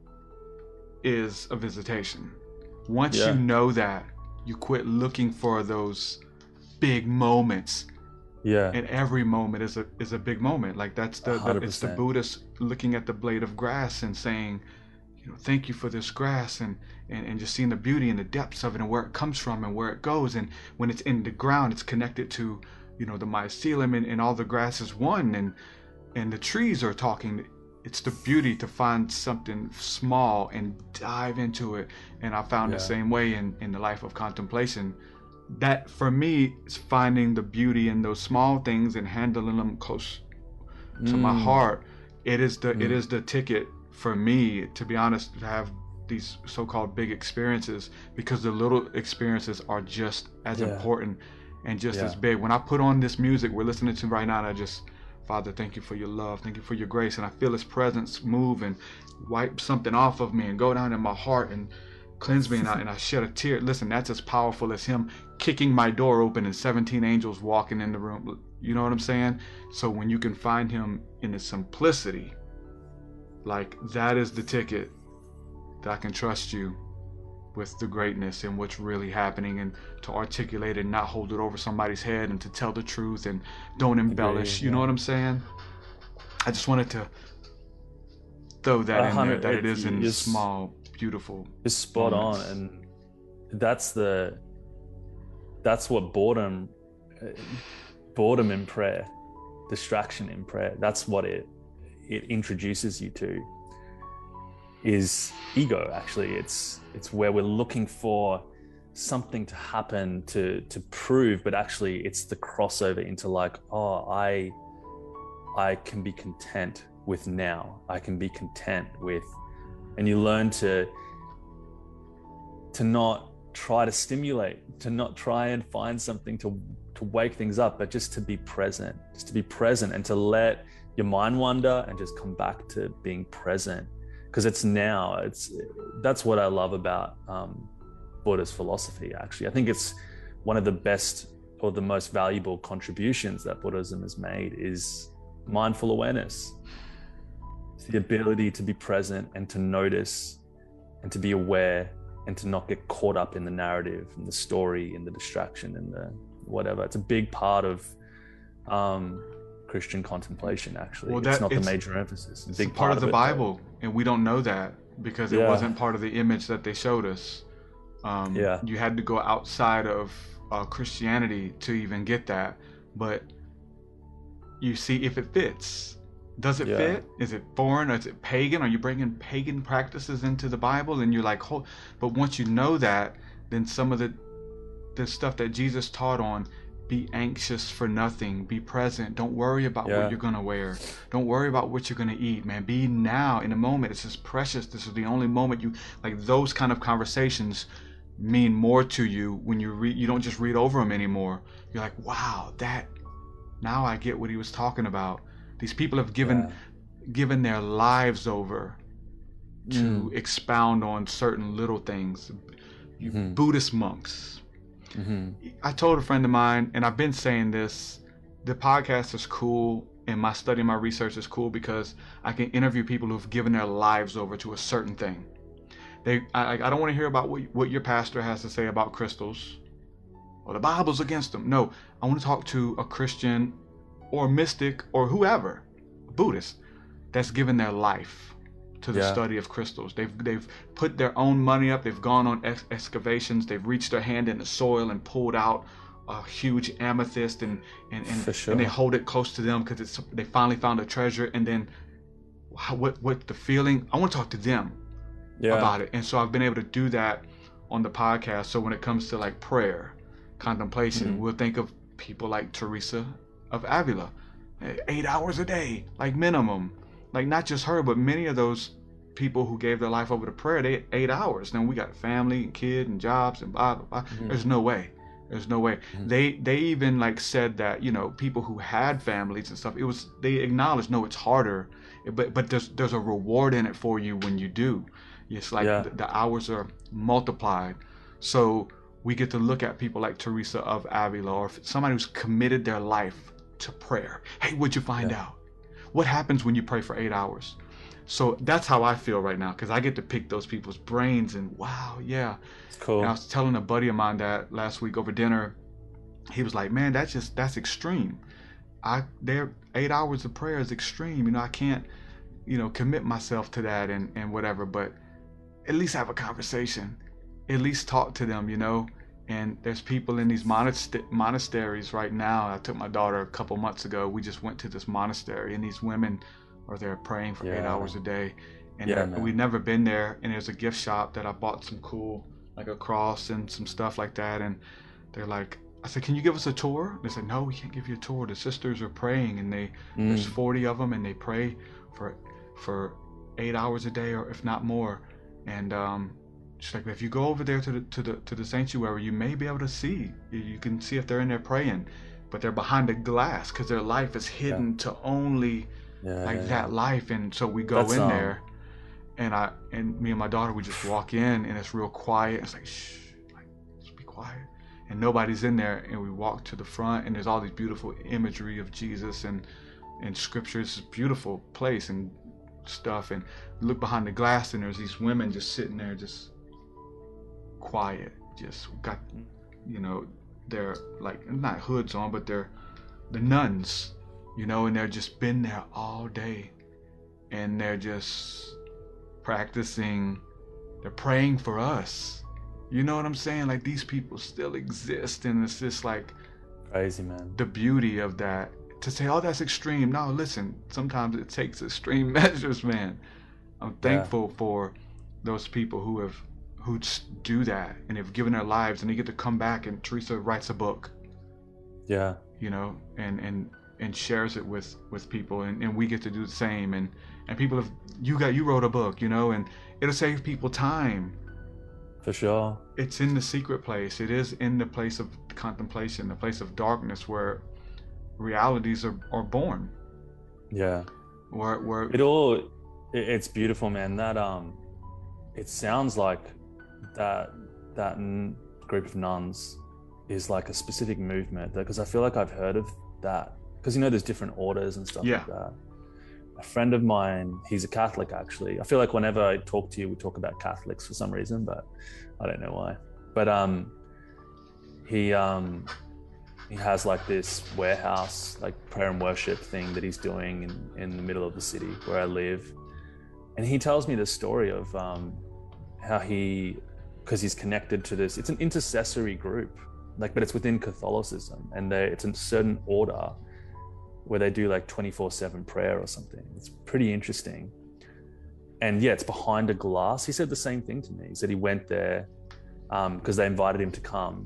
is a visitation. Once yeah. you know that, you quit looking for those big moments. Yeah. And every moment is a is a big moment. Like that's the, the it's the Buddhist looking at the blade of grass and saying, you know, thank you for this grass, and, and and just seeing the beauty and the depths of it, and where it comes from and where it goes. And when it's in the ground, it's connected to, you know, the mycelium, and, and all the grass is one, and and the trees are talking. It's the beauty to find something small and dive into it. And I found yeah. the same way in, in the life of contemplation. That for me is finding the beauty in those small things and handling them close to mm. my heart. It is the mm. it is the ticket for me, to be honest, to have these so-called big experiences, because the little experiences are just as yeah. important and just yeah. as big. When I put on this music we're listening to right now, and I just, Father, thank you for your love, thank you for your grace, and I feel his presence move and wipe something off of me and go down in my heart and cleanse me, and I, and I shed a tear. Listen, that's as powerful as him kicking my door open and seventeen angels walking in the room. You know what I'm saying? So when you can find him in the simplicity, like that is the ticket that I can trust you with the greatness and what's really happening, and to articulate it and not hold it over somebody's head, and to tell the truth and don't embellish. Agreed, you yeah. know what I'm saying? I just wanted to throw that in there, that it is in small, beautiful. It's spot moments. on, and that's the that's what boredom boredom in prayer, distraction in prayer, that's what it it introduces you to is ego. Actually, it's it's where we're looking for something to happen to to prove, but actually it's the crossover into like, oh, I I can be content with now. I can be content with, and you learn to to not try to stimulate, to not try and find something to to wake things up, but just to be present, just to be present and to let your mind wander and just come back to being present. Because it's now, it's that's what I love about um, Buddhist philosophy, actually. I think it's one of the best or the most valuable contributions that Buddhism has made is mindful awareness. It's the ability to be present and to notice and to be aware and to not get caught up in the narrative and the story and the distraction and the whatever. It's a big part of um, Christian contemplation, actually. Well, that, it's not it's, the major emphasis. It's a big part, part of, of the it, Bible, though. And we don't know that because it yeah. wasn't part of the image that they showed us. Um, yeah. You had to go outside of uh, Christianity to even get that. But you see if it fits. Does it yeah. fit? Is it foreign? Is it pagan? Are you bringing pagan practices into the Bible? And you're like, oh, but once you know that, then some of the the stuff that Jesus taught on, be anxious for nothing, be present, don't worry about yeah. what you're gonna wear, don't worry about what you're gonna eat, man, be now in the moment. It's just precious. This is the only moment you, like, those kind of conversations mean more to you when you read. You don't just read over them anymore. You're like, wow, that, now I get what he was talking about. These people have given yeah. given their lives over to mm. expound on certain little things. You mm-hmm. Buddhist monks. Mm-hmm. I told a friend of mine, and I've been saying this, the podcast is cool and my study and my research is cool because I can interview people who've given their lives over to a certain thing. They, I, I don't want to hear about what, what your pastor has to say about crystals or the Bible's against them. No, I want to talk to a Christian or a mystic or whoever, a Buddhist, that's given their life to the yeah. study of crystals. They've they've put their own money up. They've gone on ex- excavations. They've reached their hand in the soil and pulled out a huge amethyst, and and and, sure. and they hold it close to them because it's they finally found a treasure. And then, how, what what the feeling? I want to talk to them yeah. about it. And so I've been able to do that on the podcast. So when it comes to like prayer, contemplation, mm-hmm. we'll think of people like Teresa of Avila, eight hours a day, like minimum. Like not just her, but many of those people who gave their life over to prayer, they eight hours. Then we got family and kid and jobs and blah, blah, blah. Mm-hmm. There's no way. There's no way. Mm-hmm. They they even like said that, you know, people who had families and stuff, it was, they acknowledged, no, it's harder, but but there's there's a reward in it for you when you do. It's like yeah. the, the hours are multiplied. So we get to look at people like Teresa of Avila or somebody who's committed their life to prayer. Hey, what'd you find yeah. out? What happens when you pray for eight hours? So that's how I feel right now, because I get to pick those people's brains and wow, yeah. It's cool. And I was telling a buddy of mine that last week over dinner. He was like, man, that's just, that's extreme. I, there, eight hours of prayer is extreme. You know, I can't, you know, commit myself to that and, and whatever, but at least have a conversation, at least talk to them, you know. And there's people in these monast- monasteries right now. I took my daughter a couple months ago. We just went to this monastery, and these women are there praying for yeah. eight hours a day. And yeah, we've never been there. And there's a gift shop that I bought some cool, like a cross and some stuff like that. And they're like, I said, can you give us a tour? They said, no, we can't give you a tour. The sisters are praying, and they mm. there's forty of them, and they pray for for eight hours a day, or if not more. And um, she's like, if you go over there to the to the to the sanctuary, you may be able to see. You, you can see if they're in there praying, but they're behind a glass because their life is hidden yeah. to only yeah, like yeah, that yeah. life. And so we go That's, in um... there, and I and me and my daughter, we just walk in, and it's real quiet. It's like shh, like just be quiet, and nobody's in there. And we walk to the front, and there's all these beautiful imagery of Jesus and and scripture. It's a beautiful place and stuff. And look behind the glass, and there's these women just sitting there, just quiet, just got, you know, they're like not hoods on, but they're the nuns, you know, and they're just been there all day, and they're just practicing, they're praying for us, you know what I'm saying? Like these people still exist, and it's just like crazy, man. The beauty of that to say, oh, that's extreme. No, listen, sometimes it takes extreme measures, man. I'm thankful yeah. for those people who have who do that and have given their lives, and they get to come back, and Teresa writes a book. Yeah. You know, and and and shares it with with people, and, and we get to do the same, and and people have you got you wrote a book, you know, and it'll save people time. For sure. It's in the secret place. It is in the place of contemplation, the place of darkness, where realities are, are born. Yeah. Where where it all it, it's beautiful, man. That um it sounds like that that n- group of nuns is like a specific movement, because I feel like I've heard of that, because you know there's different orders and stuff yeah. like that. A friend of mine, he's a Catholic actually. I feel like whenever I talk to you, we talk about Catholics for some reason, but I don't know why. But um, he um, he has like this warehouse, like prayer and worship thing that he's doing in, in the middle of the city where I live. And he tells me this story of um, how he, because he's connected to this, it's an intercessory group, like, but it's within Catholicism, and they, it's a certain order where they do like twenty-four seven prayer or something. It's pretty interesting. And yeah, it's behind a glass. He said the same thing to me. He said he went there because um, they invited him to come.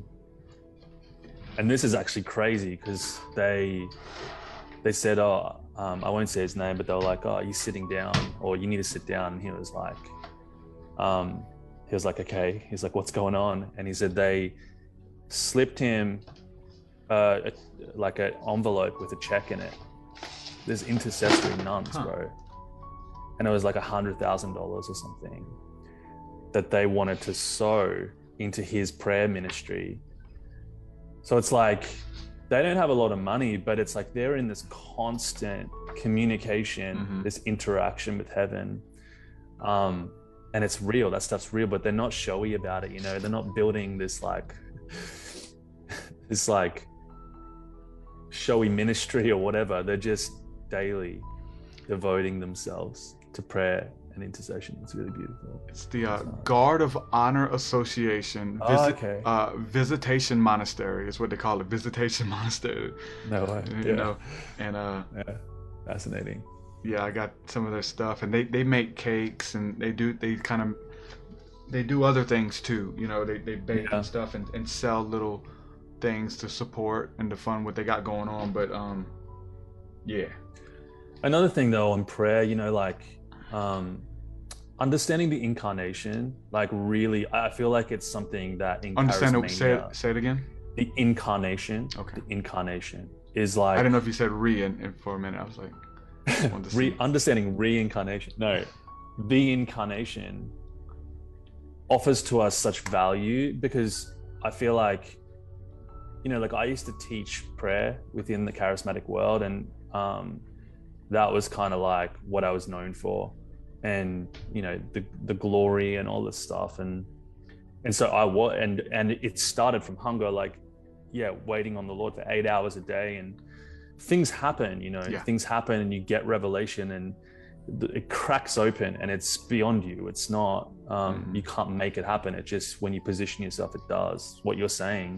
And this is actually crazy, because they they said, oh, um, I won't say his name, but they were like, oh, you're sitting down, or you need to sit down. And he was like, um, he was like, okay. He's like, what's going on? And he said they slipped him uh, a, like an envelope with a check in it. There's intercessory nuns, huh. bro. And it was like a hundred thousand dollars or something that they wanted to sow into his prayer ministry. So it's like, they don't have a lot of money, but it's like they're in this constant communication, mm-hmm. this interaction with heaven. Um, and it's real, that stuff's real, but they're not showy about it, you know? They're not building this like, this like showy ministry or whatever. They're just daily devoting themselves to prayer and intercession. It's really beautiful. It's the uh, Guard of Honor Association. Visit, oh, okay. Uh, Visitation Monastery is what they call it. Visitation Monastery. No way. You yeah. know, and uh, yeah, fascinating. Yeah, I got some of their stuff, and they, they make cakes, and they do they kind of they do other things too. You know, they they bake yeah. and stuff, and, and sell little things to support and to fund what they got going on. But um, yeah. Another thing though on prayer, you know, like. Um, understanding the incarnation, like really, I feel like it's something that in understand charismania, it, say it, say it again. The incarnation, okay. The incarnation is like. I didn't know if you said re in, in for a minute. I was like, re, understanding reincarnation. No, the incarnation offers to us such value, because I feel like, you know, like I used to teach prayer within the charismatic world, and um, that was kind of like what I was known for. And you know, the the glory and all this stuff, and and so I was, and and it started from hunger, like yeah, waiting on the Lord for eight hours a day, and things happen, you know, yeah. things happen, and you get revelation, and it cracks open, and it's beyond you. It's not, um, mm-hmm. you can't make it happen. It just, when you position yourself, it does what you're saying.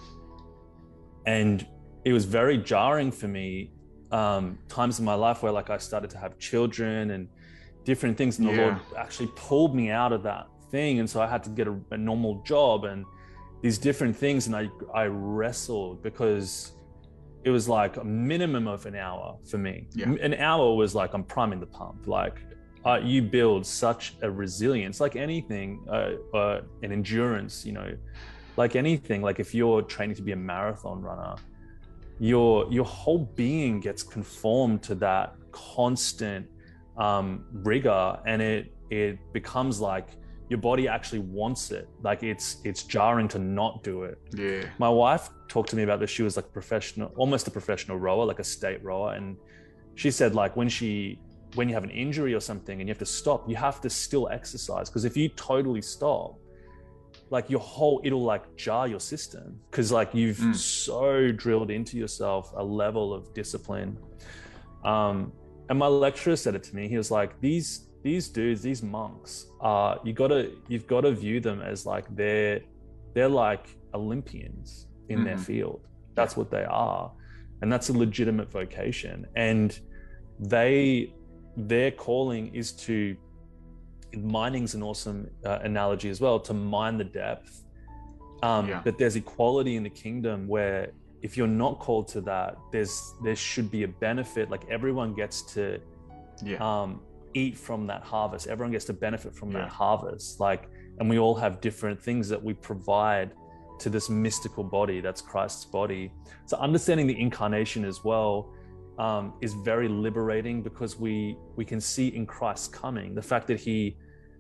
And it was very jarring for me, um, times in my life where like I started to have children and different things, and the yeah. Lord actually pulled me out of that thing, and so I had to get a, a normal job and these different things, and I I wrestled, because it was like a minimum of an hour for me. Yeah. An hour was like I'm priming the pump. Like uh, you build such a resilience, like anything, uh, uh, an endurance. You know, like anything. Like if you're training to be a marathon runner, your your whole being gets conformed to that constant um rigor, and it it becomes like your body actually wants it. Like it's it's jarring to not do it. Yeah. My wife talked to me about this. She was like professional, almost a professional rower, like a state rower, and she said like when she when you have an injury or something and you have to stop, you have to still exercise, because if you totally stop, like your whole it'll like jar your system, because like you've mm. so drilled into yourself a level of discipline. um And my lecturer said it to me. He was like, these these dudes, these monks, uh, you gotta you've got to view them as like they're they're like Olympians in mm-hmm. their field. That's what they are. and that's a legitimate vocation. And they, their calling is to, mining's an awesome uh, analogy as well, to mine the depth. Um, Yeah. But there's equality in the kingdom where if you're not called to that, there's there should be a benefit. Like everyone gets to Yeah. um, eat from that harvest. Everyone gets to benefit from Yeah. that harvest. Like, and we all have different things that we provide to this mystical body that's Christ's body. So understanding the incarnation as well um, is very liberating, because we we can see in Christ's coming the fact that he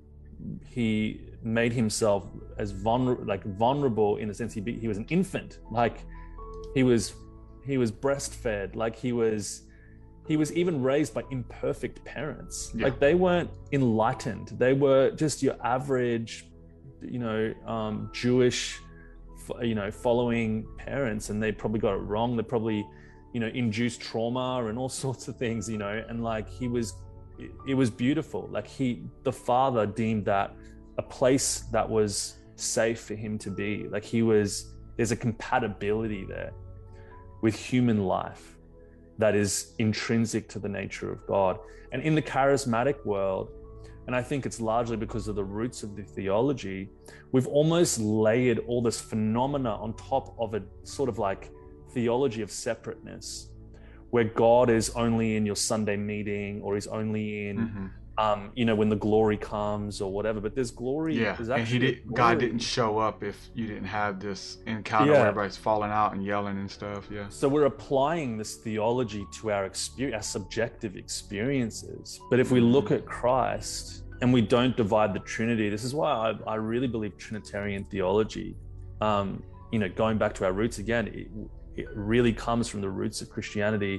he made himself as vulnerable, like vulnerable in the sense he be, he was an infant, like he was he was breastfed, like he was he was even raised by imperfect parents. Yeah. Like they weren't enlightened. They were just your average, you know, um, Jewish, you know, following parents, and they probably got it wrong. They probably, you know, induced trauma and all sorts of things, you know, and like he was, it was beautiful. Like he, the father deemed that a place that was safe for him to be. Like he was, there's a compatibility there with human life that is intrinsic to the nature of God. And in the charismatic world, and I think it's largely because of the roots of the theology, we've almost layered all this phenomena on top of a sort of like theology of separateness, where God is only in your Sunday meeting, or he's only in, Mm-hmm. um, you know, when the glory comes or whatever. But there's glory. Yeah, there's and he actually did. God glory. didn't show up if you didn't have this encounter Yeah. where everybody's falling out and yelling and stuff. Yeah. So we're applying this theology to our experience, our subjective experiences. But if we look at Christ and we don't divide the Trinity, this is why I, I really believe Trinitarian theology, um, you know, going back to our roots again, it, it really comes from the roots of Christianity,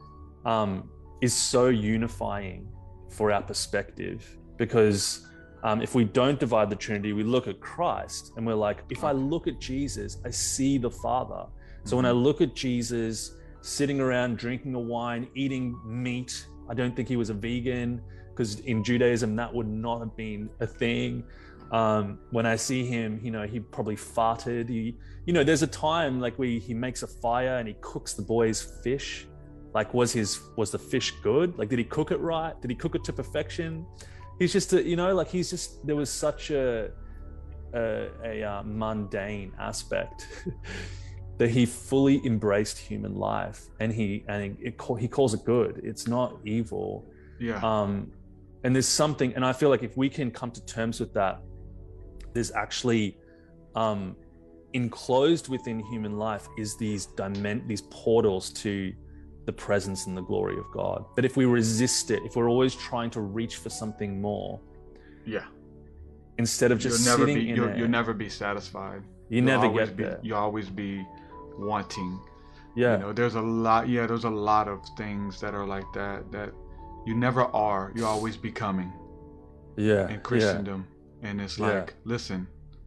um, is so unifying for our perspective. Because um, if we don't divide the Trinity, we look at Christ and we're like, if I look at Jesus, I see the Father. So when I look at Jesus sitting around drinking a wine, eating meat, I don't think he was a vegan, because in Judaism that would not have been a thing. Um, when I see him, you know, he probably farted. He, you know, there's a time like we he makes a fire and he cooks the boys fish. Like, was his was the fish good? Like, did he cook it right? Did he cook it to perfection? He's just, a, you know, like he's just. There was such a a, a uh, mundane aspect that he fully embraced human life, and he and it, it, he calls it good. It's not evil. Yeah. Um, and there's something, and I feel like if we can come to terms with that, there's actually um, enclosed within human life is these dimen- these portals to the presence and the glory of God. But if we resist it, if we're always trying to reach for something more, yeah. instead of just you'll never sitting be. in You'll, it, you'll never be satisfied. you You'll never always get be, there. You'll always be wanting. Yeah. You know, there's a lot. Yeah, there's a lot of things that are like that. That you never are. You're always becoming. Yeah. In Christendom, yeah. And it's like, Yeah. listen.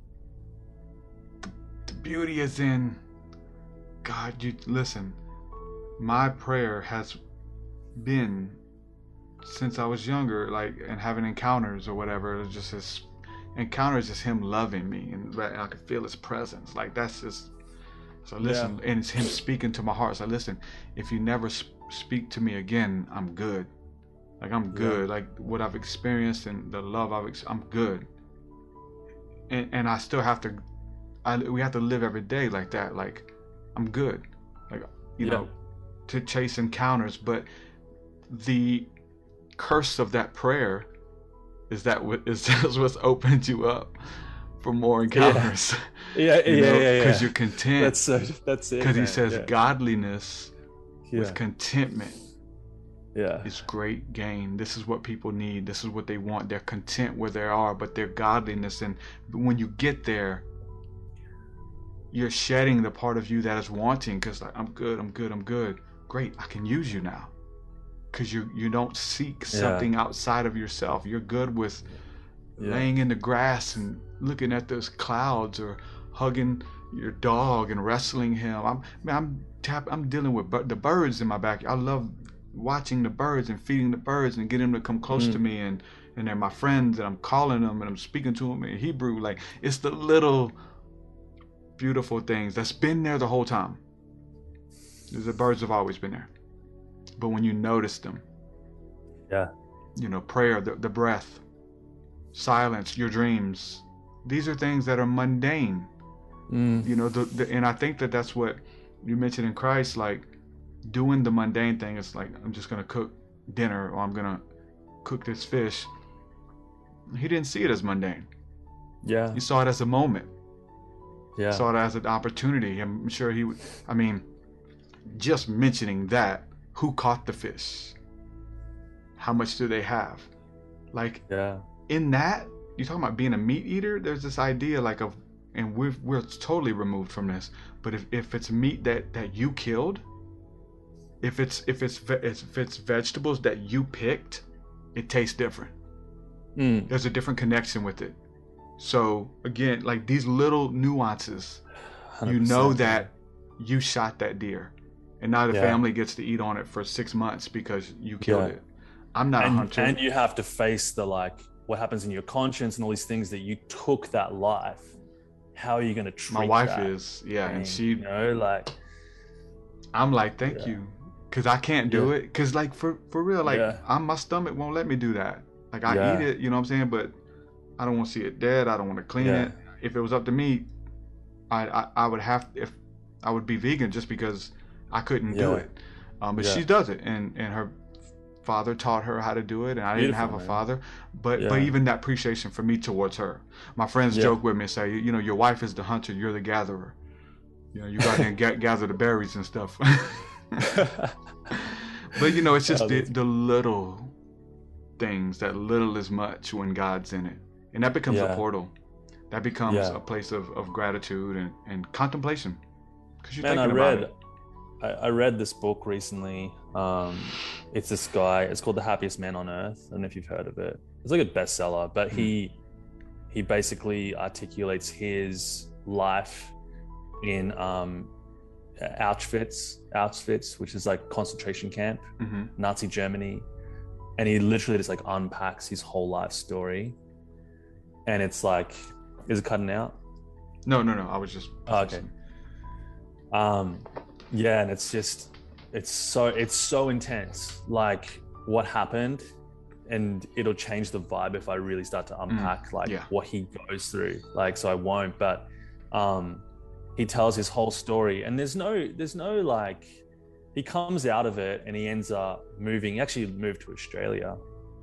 The, the beauty is in God. You listen. My prayer has been since I was younger, like, and having encounters or whatever. It's just his encounters, is him loving me, and I can feel his presence. Like, that's just. So listen, Yeah. and it's him speaking to my heart. So listen, if you never sp- speak to me again, I'm good. Like, I'm good. Yeah. Like, what I've experienced and the love I've, ex- I'm good. And and I still have to, I we have to live every day like that. Like, I'm good. Like, you Yeah. know, to chase encounters. But the curse of that prayer is that what is that's what's opened you up for more encounters. Yeah, yeah, You know, yeah, yeah. Because you're content. That's so. That's it. Because he man. says yeah. godliness Yeah. with contentment Yeah. is great gain. This is what people need. This is what they want. They're content where they are, but their godliness. And when you get there, you're shedding the part of you that is wanting. Because like, I'm good, I'm good, I'm good. Great, I can use you now. Because you you don't seek something Yeah. outside outside of yourself. You're good with Yeah. laying in the grass and looking at those clouds, or hugging your dog and wrestling him. I'm man, I'm tap. I'm dealing with bu- the birds in my back. I love watching the birds and feeding the birds and getting them to come close Mm. to me, and and they're my friends, and I'm calling them and I'm speaking to them in Hebrew. Like, it's the little beautiful things that's been there the whole time. The birds have always been there. But when you notice them, Yeah. you know, prayer, the, the breath, silence, your dreams, these are things that are mundane. Mm. You know, the, the, and I think that that's what you mentioned in Christ, like doing the mundane thing. It's like, I'm just going to cook dinner, or I'm going to cook this fish. He didn't see it as mundane. Yeah. He saw it as a moment. Yeah. Saw it as an opportunity. I'm sure he would, I mean, just mentioning that, who caught the fish? How much do they have? Like, Yeah. in that, you're talking about being a meat eater, there's this idea like of, and we're, we're totally removed from this, but if, if it's meat that, that you killed, if it's if it's if it's vegetables that you picked, it tastes different. Mm. There's a different connection with it. So again, like these little nuances, you know that you shot that deer, and now the Yeah. family gets to eat on it for six months because you killed Yeah. it. I'm not and, a hunter. And you have to face the like what happens in your conscience and all these things that you took that life. How are you going to treat My wife that is, yeah, thing, and she, you know, like, I'm like, thank Yeah. you, because I can't do Yeah. it. Because like for for real, like Yeah. I'm, my stomach won't let me do that. Like I Yeah. eat it, you know what I'm saying, but I don't want to see it dead. I don't want to clean Yeah. it. If it was up to me, I, I I would have if I would be vegan just because I couldn't do Yeah. it. Um, but Yeah. she does it, and and her father taught her how to do it, and I didn't Beautiful, have a man. father. But Yeah. but even that appreciation for me towards her. My friends Yeah. joke with me and say, you know, your wife is the hunter, you're the gatherer. You know, you go out there and ga- gather the berries and stuff. But you know, it's just Oh, the, that's- the little things, that little is much when God's in it, and that becomes Yeah. a portal. That becomes Yeah. a place of, of gratitude and, and contemplation. Because you're Man, I thinking about read, it. I, I read this book recently. Um, it's this guy. It's called The Happiest Man on Earth. I don't know if you've heard of it. It's like a bestseller, but Hmm. he he basically articulates his life in um, Auschwitz, Auschwitz, which is like concentration camp, Hmm. Nazi Germany, and he literally just like unpacks his whole life story. And it's like, is it cutting out? No, no, no. I was just. Oh, okay. Um, yeah, and it's just, it's so, it's so intense, like what happened, and it'll change the vibe if I really start to unpack like yeah. what he goes through. Like, so I won't, but um, he tells his whole story, and there's no, there's no like, he comes out of it and he ends up moving, he actually moved to Australia.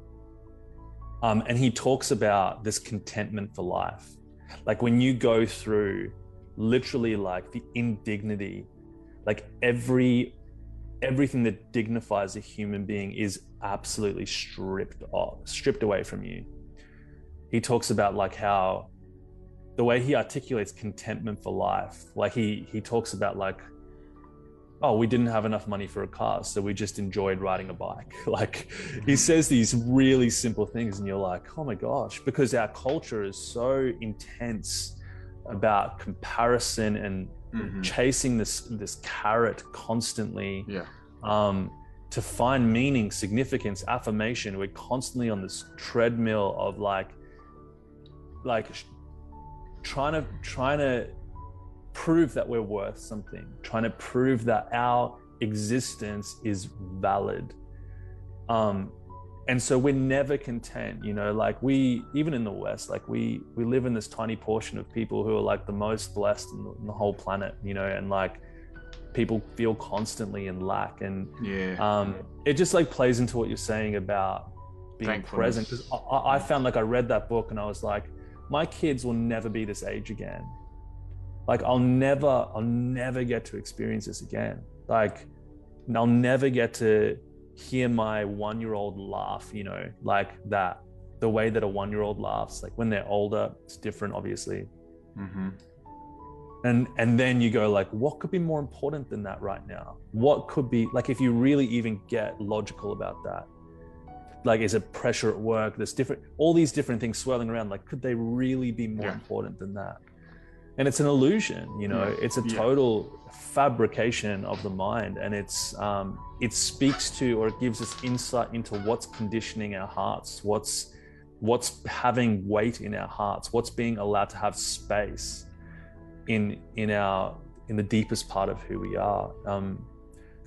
Um, and he talks about this contentment for life. Like when you go through literally like the indignity, like every everything that dignifies a human being is absolutely stripped off, stripped away from you. He talks about like how the way he articulates contentment for life, like he he talks about like, oh, we didn't have enough money for a car, so we just enjoyed riding a bike. Like he says these really simple things and you're like, oh my gosh, because our culture is so intense about comparison and Mhm. chasing this this carrot constantly. Yeah. Um, to find meaning, significance, affirmation. We're constantly on this treadmill of like, like sh- trying to trying to prove that we're worth something, trying to prove that our existence is valid. Um, and so we're never content, you know, like we, even in the West, like we, we live in this tiny portion of people who are like the most blessed in the, in the whole planet, you know, and like people feel constantly in lack. And Yeah. um, it just like plays into what you're saying about being present. Because I, I found like I read that book and I was like, my kids will never be this age again. Like I'll never, I'll never get to experience this again. Like I'll never get to hear my one-year-old laugh, you know, like that, the way that a one-year-old laughs. Like when they're older, it's different, obviously. Mm-hmm. And and then you go like, what could be more important than that right now? What could be, like if you really even get logical about that, like is it pressure at work? There's different, all these different things swirling around. Like, could they really be more Yeah. important than that? And it's an illusion, you know, Yeah. it's a Yeah. total fabrication of the mind. And it's, um, it speaks to, or it gives us insight into what's conditioning our hearts, what's, what's having weight in our hearts, what's being allowed to have space in, in our, in the deepest part of who we are. Um,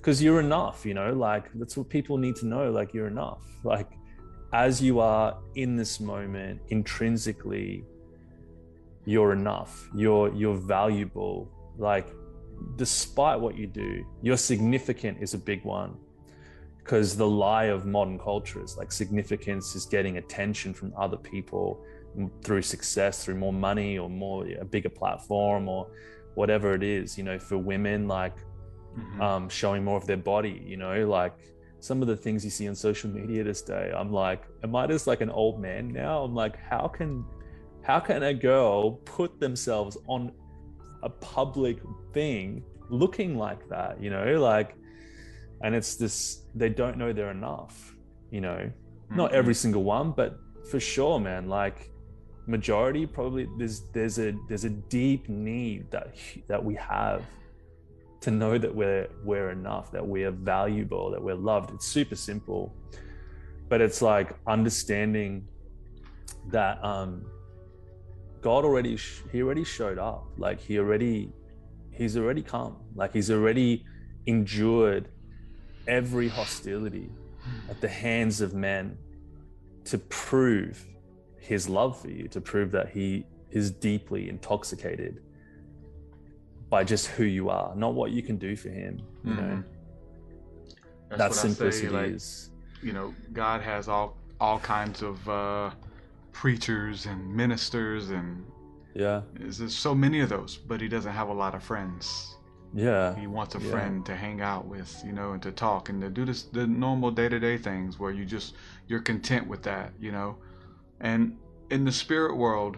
because you're enough, you know, like that's what people need to know. Like you're enough. Like as you are in this moment, intrinsically, you're enough. You're you're valuable. Like despite what you do, you're significant is a big one. Because the lie of modern culture is like significance is getting attention from other people through success, through more money or more a bigger platform or whatever it is. You know, for women, like mm-hmm. um, showing more of their body. You know, like some of the things you see on social media this day. I'm like, am I just like an old man now? I'm like, how can how can a girl put themselves on a public thing looking like that? You know, like. And it's this, they don't know they're enough, you know, mm-hmm. not every single one, but for sure, man, like majority probably there's, there's a, there's a deep need that, that we have to know that we're, we're enough, that we're valuable, that we're loved. It's super simple, but it's like understanding that, um, God already, he already showed up. Like he already, he's already come, like he's already endured every hostility at the hands of men to prove his love for you, to prove that he is deeply intoxicated by just who you are, not what you can do for him. You mm-hmm. know, That's that what simplicity I say, like, is. You know, God has all all kinds of uh, preachers and ministers, and yeah, there's so many of those, but he doesn't have a lot of friends. Yeah, he wants a yeah. friend to hang out with, you know, and to talk and to do this, the normal day-to-day things where you just you're content with that, you know. And in the spirit world,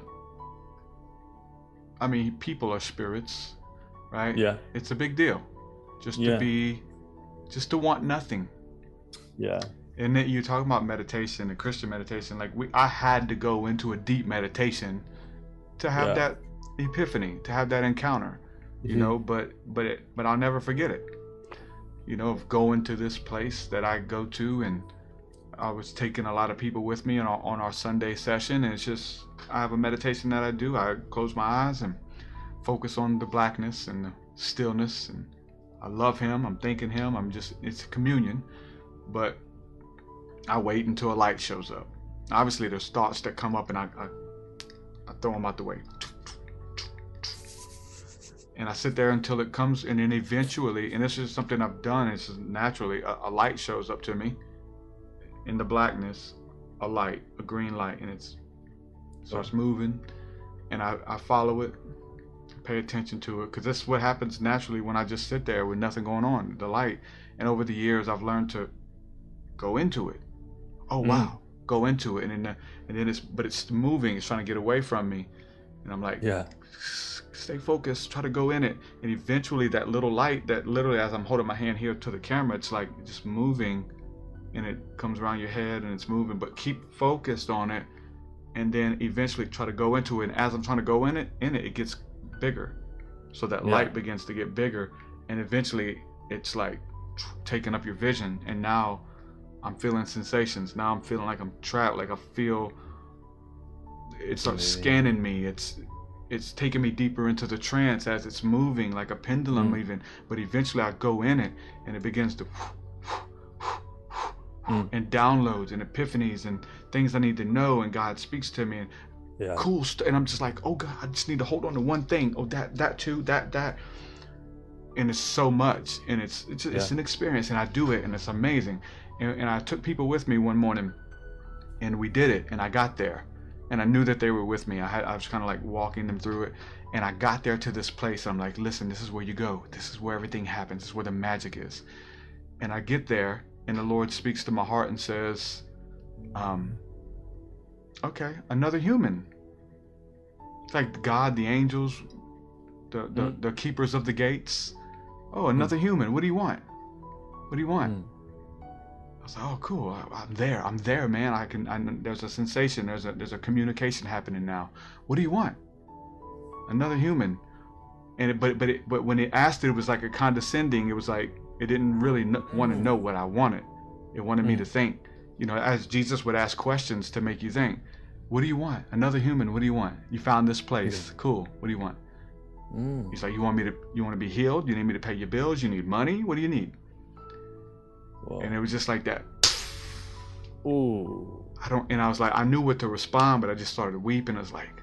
I mean, people are spirits, right? Yeah, it's a big deal just yeah. to be just to want nothing. Yeah. And then you talk about meditation and Christian meditation, like we I had to go into a deep meditation to have yeah. that epiphany, to have that encounter. You mm-hmm. know, but but it, but I'll never forget it. You know, of going to this place that I go to, and I was taking a lot of people with me on our, on our Sunday session, and it's just I have a meditation that I do. I close my eyes and focus on the blackness and the stillness, and I love Him. I'm thanking Him. I'm just it's communion, but I wait until a light shows up. Obviously, there's thoughts that come up, and I I, I throw them out the way. And I sit there until it comes, and then eventually, and this is something I've done, it's just naturally, a, a light shows up to me. In the blackness, a light, a green light, and it's starts moving, and I, I follow it, pay attention to it, because that's what happens naturally when I just sit there with nothing going on, the light. And over the years, I've learned to go into it. Oh, wow, mm. go into it. And then, the, and then it's, but it's moving, it's trying to get away from me. And I'm like, yeah. Stay focused, try to go in it, and eventually that little light that literally as I'm holding my hand here to the camera, it's like just moving, and it comes around your head and it's moving, but keep focused on it, and then eventually try to go into it, and as I'm trying to go in it in it it gets bigger, so that yeah. light begins to get bigger, and eventually it's like taking up your vision, and now I'm feeling sensations, now I'm feeling like I'm trapped, like I feel it starts scanning me, it's it's taking me deeper into the trance as it's moving like a pendulum mm. even, but eventually I go in it and it begins to mm. and downloads and epiphanies and things I need to know, and God speaks to me, and yeah. cool st- and I'm just like, oh God, I just need to hold on to one thing, oh that that too, that that and it's so much, and it's it's, yeah. it's an experience, and I do it, and it's amazing, and, and I took people with me one morning, and we did it, and I got there. And I knew that they were with me. I had, I was kind of like walking them through it. And I got there to this place. And I'm like, listen, this is where you go. This is where everything happens. This is where the magic is. And I get there, and the Lord speaks to my heart and says, um, okay, another human. It's like God, the angels, the, the, mm. the keepers of the gates. Oh, another mm. human. What do you want? What do you want? Mm. I was like, oh, cool. I, I'm there. I'm there, man. I can. I, there's a sensation. There's a there's a communication happening now. What do you want? Another human. And it, but but it, but when it asked it, it was like a condescending. It was like it didn't really kn- want to know what I wanted. It wanted mm. me to think. You know, as Jesus would ask questions to make you think. What do you want? Another human. What do you want? You found this place. Mm. Cool. What do you want? Mm. He's like, you want me to? You want to be healed? You need me to pay your bills? You need money? What do you need? Whoa. And it was just like that. Ooh. I don't, and I was like, I knew what to respond, but I just started weeping. I was like,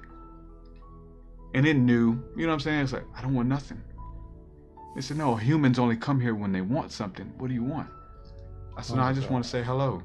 and it knew, you know what I'm saying? It's like, I don't want nothing. They said, no, humans only come here when they want something. What do you want? I said, Oh no, my I just God. want to say hello.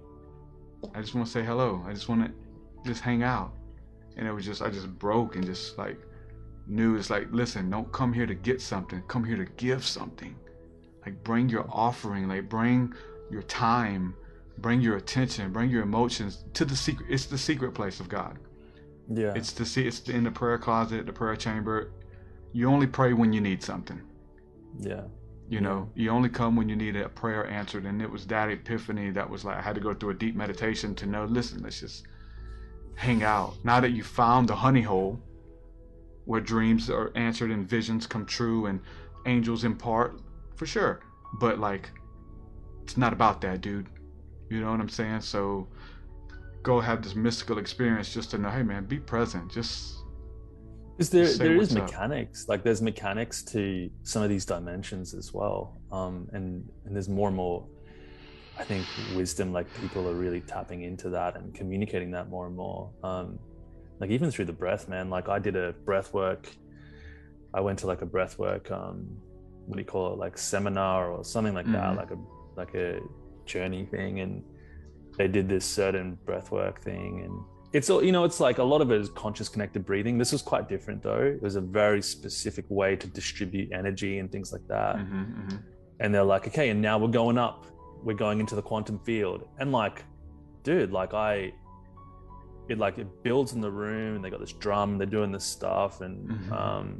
I just want to say hello. I just want to just hang out. And it was just, I just broke and just like knew it's like, listen, don't come here to get something. Come here to give something. Like bring your offering, like bring your time, bring your attention, bring your emotions to the secret. It's the secret place of God. Yeah. It's the see. It's in the prayer closet, the prayer chamber. You only pray when you need something. Yeah. You know, Yeah. you only come when you need a prayer answered. And it was that epiphany that was like, I had to go through a deep meditation to know, listen, let's just hang out. Now that you found the honey hole where dreams are answered and visions come true and angels impart, for sure. But like, it's not about that, dude. You know what I'm saying? So go have this mystical experience just to know, hey man, be present. Just Because there, say there is what's up. mechanics. Like there's mechanics to some of these dimensions as well. Um, and and there's more and more, I think, wisdom. Like people are really tapping into that and communicating that more and more. Um, like even through the breath, man. Like I did a breath work. I went to like a breath work. Um, what do you call it? Like seminar or something like that. Mhm. Like a like a journey thing, and they did this certain breath work thing, and it's all, you know, it's like a lot of it is conscious connected breathing. This was quite different though. It was a very specific way to distribute energy and things like that. Mm-hmm, mm-hmm. And they're like, okay, and now we're going up, we're going into the quantum field. And like, dude, like I, it like, it builds in the room and they got this drum, they're doing this stuff. And, Mhm. um,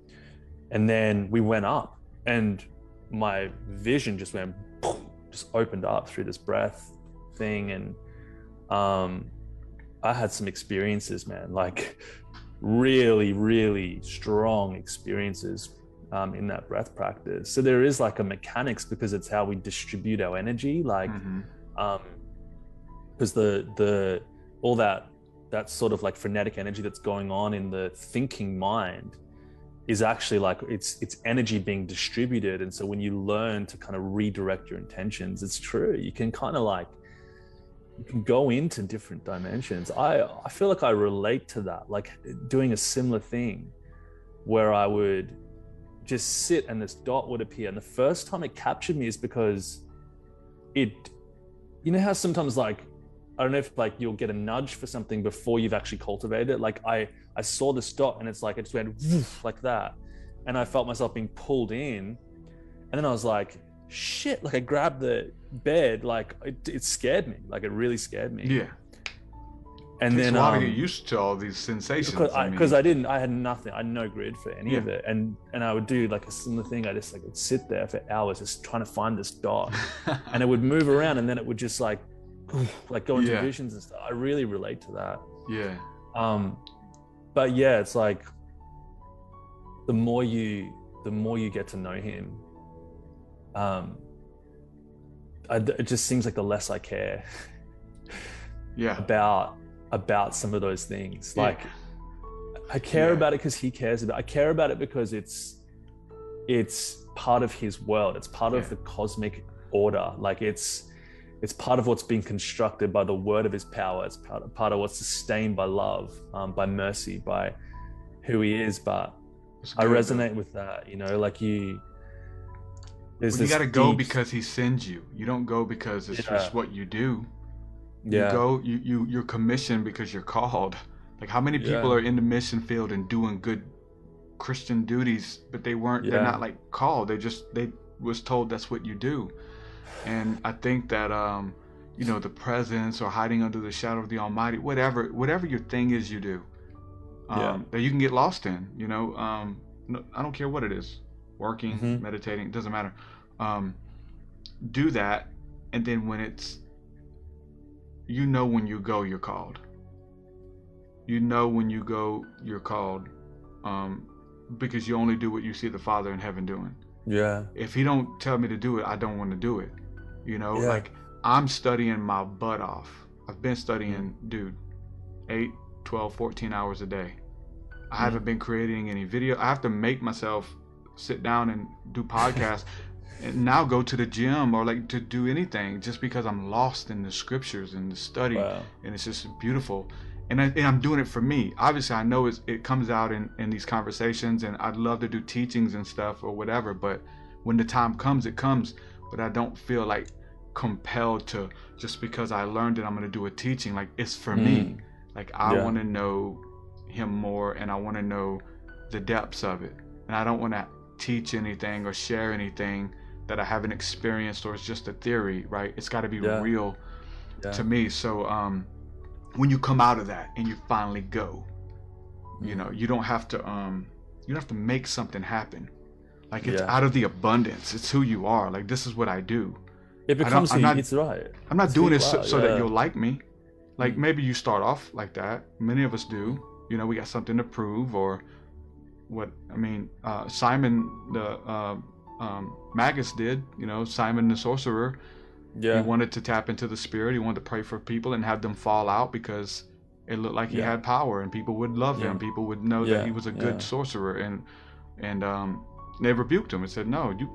and then we went up and my vision just went, just opened up through this breath thing. And, um, I had some experiences, man, like really, really strong experiences um, in that breath practice. So there is like a mechanics because it's how we distribute our energy, like, Mhm. um, because the the all that that sort of like frenetic energy that's going on in the thinking mind is actually like it's it's energy being distributed. And so when you learn to kind of redirect your intentions, it's true. You can kind of like you can go into different dimensions. I I feel like I relate to that, like doing a similar thing where I would just sit and this dot would appear. And the first time it captured me is because it, you know how sometimes like, I don't know if like you'll get a nudge for something before you've actually cultivated it. Like I, I saw this dot and it's like, it just went woof, like that. And I felt myself being pulled in. And then I was like, shit, like I grabbed the bed, like it, it scared me. Like it really scared me. Yeah. And Takes then a while um, to get used to all these sensations. because I, I, because mean, I didn't, I had nothing, I had no grid for any Yeah. of it. And and I would do like a similar thing. I just like would sit there for hours just trying to find this dot. And it would move around and then it would just like, like go into Yeah. visions and stuff. I really relate to that. yeah. Um, but yeah, it's like the more you, the more you get to know him, um, I, it just seems like the less I care Yeah. about about some of those things. Yeah. Like I care Yeah. about it because he cares about. I care about it because it's it's part of his world. It's part Yeah. of the cosmic order. Like it's it's part of what's been constructed by the word of his power. It's part of, part of what's sustained by love, um, by mercy, by who he is. But It's I good, resonate though. with that. You know, like you. There's Well, you this got to go deep- because he sends you. You don't go because it's Yeah. just what you do. yeah. You go, you, you, you're commissioned because you're called. Like how many people Yeah. are in the mission field and doing good Christian duties, but they weren't, they're Yeah. not like called. They just, they was told that's what you do. And I think that, um, you know, the presence or hiding under the shadow of the Almighty, whatever, whatever your thing is, you do, um, Yeah. that you can get lost in, you know, um, no, I don't care what it is, working, Mhm. meditating, it doesn't matter. Um, do that. And then when it's, you know, when you go, you're called. You know, when you go, you're called, um, because you only do what you see the Father in heaven doing. Yeah. If he don't tell me to do it, I don't want to do it. You know, Yeah. like I'm studying my butt off. I've been studying, dude, eight, twelve, fourteen hours a day. I haven't been creating any video. I have to make myself sit down and do podcasts and now go to the gym or like to do anything just because I'm lost in the scriptures and the study. Wow. And it's just beautiful. And, I, and I'm doing it for me. Obviously, I know it's, it comes out in, in these conversations, and I'd love to do teachings and stuff or whatever. But when the time comes, it comes. But I don't feel like compelled to, just because I learned it, I'm going to do a teaching. Like, it's for mm. me. Like, I yeah. want to know him more, and I want to know the depths of it. And I don't want to teach anything or share anything that I haven't experienced or it's just a theory, right? It's got to be yeah. real yeah. to me. So um, when you come out of that and you finally go, mm. you know, you don't have to um, you don't have to make something happen. Like, it's yeah. out of the abundance. It's who you are. Like, this is what I do. It becomes who, not, it's right. I'm not it's doing this so, so yeah. that you'll like me. Like, mm. maybe you start off like that. Many of us do. You know, we got something to prove, or what, I mean, uh, Simon the uh, um, Magus did, you know, Simon the sorcerer. Yeah. He wanted to tap into the spirit. He wanted to pray for people and have them fall out because it looked like he yeah. had power and people would love yeah. him. People would know yeah. that he was a good yeah. sorcerer. And and um, they rebuked him and said, no, you,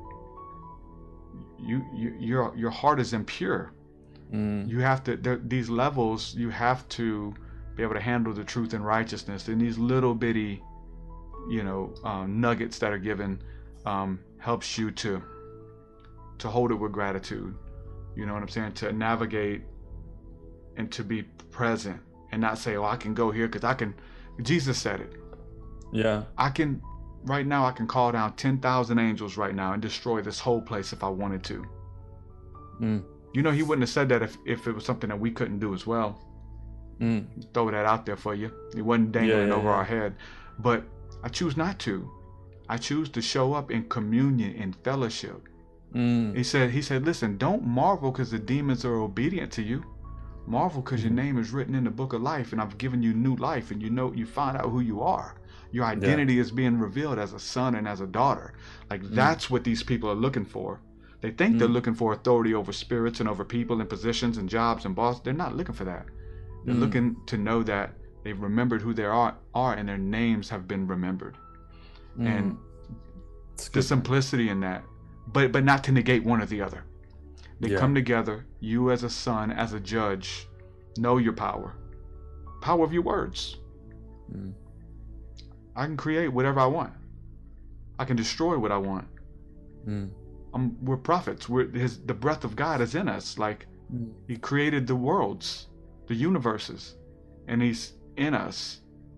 you, you your your heart is impure. Mm. You have to, there, these levels, you have to be able to handle the truth and righteousness. And these little bitty, you know, um, nuggets that are given um, helps you to to hold it with gratitude. You know what I'm saying? To navigate and to be present and not say, oh, I can go here because I can. Jesus said it. Yeah. I can, right now, I can call down ten thousand angels right now and destroy this whole place if I wanted to. Mm. You know, he wouldn't have said that if, if it was something that we couldn't do as well. Mm. Throw that out there for you. It wasn't dangling yeah, yeah, over yeah. our head. But I choose not to. I choose to show up in communion and fellowship. Mm. He said, he said, listen, don't marvel because the demons are obedient to you. Marvel because mm. your name is written in the book of life, and I've given you new life, and you know, you find out who you are. Your identity yeah. is being revealed as a son and as a daughter. Like mm. that's what these people are looking for. They think mm. they're looking for authority over spirits and over people and positions and jobs and bosses. They're not looking for that. They're mm. looking to know that they've remembered who they are, are and their names have been remembered. Mm. And the good, simplicity man. in that, but but not to negate one or the other. They yeah. come together, you as a son, as a judge, know your power. Power of your words. Mm. I can create whatever I want. I can destroy what I want. Mm. Um, we're prophets. We're his. The breath of God is in us. Like mm. he created the worlds, the universes, and he's in us.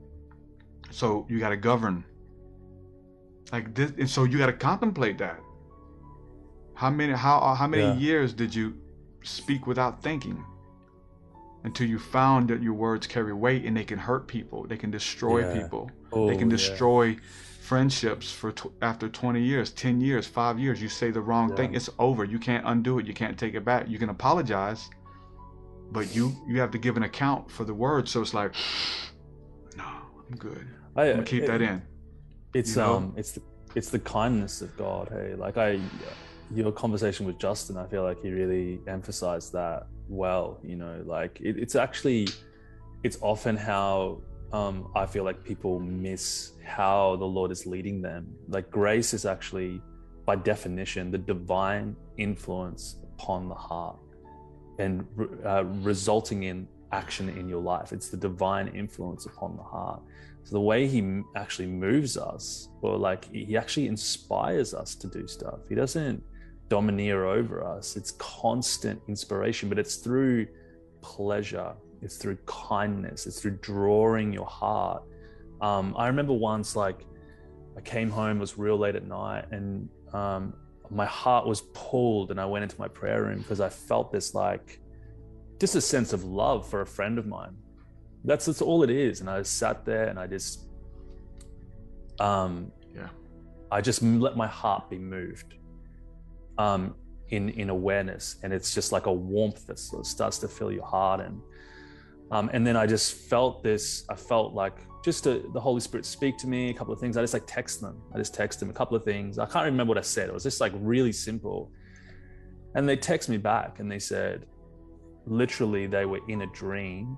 So you got to govern. Like this, and so you got to contemplate that. How many how how many yeah. years did you speak without thinking? Until you found that your words carry weight and they can hurt people, they can destroy yeah. people, oh, they can destroy yeah. friendships for tw- after twenty years, ten years, five years. You say the wrong yeah. thing, it's over. You can't undo it. You can't take it back. You can apologize, but you you have to give an account for the words. So it's like, no, I'm good. I, I'm gonna keep it, that in. It's you know? um, it's the it's the kindness of God. Hey, like I, your conversation with Justin, I feel like he really emphasized that well. You know, like it, it's actually, it's often how um, I feel like people miss how the Lord is leading them. Like grace is actually, by definition, the divine influence upon the heart and uh, resulting in action in your life. It's the divine influence upon the heart. So the way he actually moves us, or like he actually inspires us to do stuff. He doesn't domineer over us. It's constant inspiration, but it's through pleasure. It's through kindness. It's through drawing your heart. Um, I remember once, like I came home, it was real late at night, and um, my heart was pulled, and I went into my prayer room because I felt this like, just a sense of love for a friend of mine. That's, that's all it is. And I sat there and I just, um, yeah, I just let my heart be moved um, in, in awareness. And it's just like a warmth that sort of starts to fill your heart. And, um, and then I just felt this, I felt like just to, the Holy Spirit speak to me, a couple of things. I just like text them. I just text them a couple of things. I can't remember what I said. It was just like really simple. And they text me back and they said, literally they were in a dream.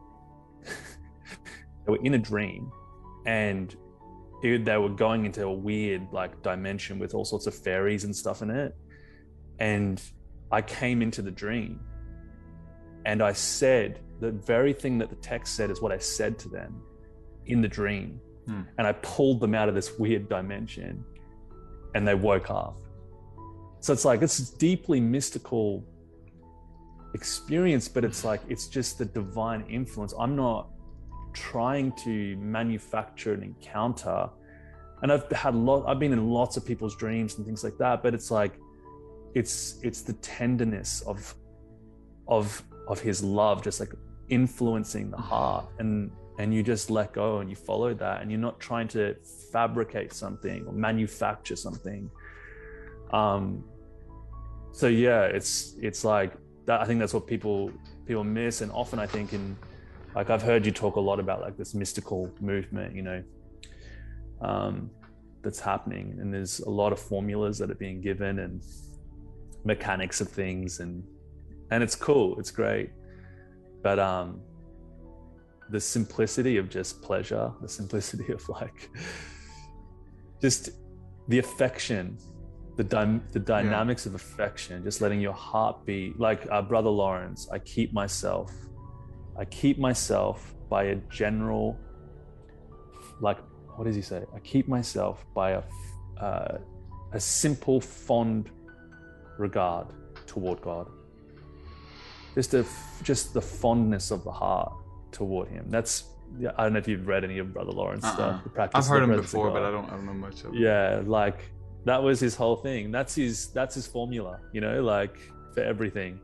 They were in a dream and it, they were going into a weird like dimension with all sorts of fairies and stuff in it. And I came into the dream and I said the very thing that the text said is what I said to them in the dream. Hmm. And I pulled them out of this weird dimension and they woke up. So it's like, it's a deeply mystical experience, but it's like, it's just the divine influence. I'm not trying to manufacture an encounter. And I've had a lot, I've been in lots of people's dreams and things like that, but it's like, it's, it's the tenderness of, of, of his love, just like influencing the heart, and, and you just let go and you follow that, and you're not trying to fabricate something or manufacture something. Um, so yeah, it's, it's like that. I think that's what people, people miss. And often I think in, like, I've heard you talk a lot about like this mystical movement, you know, um, that's happening. And there's a lot of formulas that are being given and mechanics of things, and, and it's cool. It's great. But, um, the simplicity of just pleasure, the simplicity of like, just the affection, the dy- the dynamics yeah. of affection, just letting your heart beat. Like our brother Lawrence, I keep myself, I keep myself by a general, like, what does he say? I keep myself by a, uh, a simple, fond regard toward God. Just a, just the fondness of the heart toward him. That's, yeah, I don't know if you've read any of Brother Lawrence uh-uh. stuff. The practice I've heard of him before, but I don't, I don't know much of it. Yeah, like that was his whole thing. That's his, that's his formula, you know, like for everything.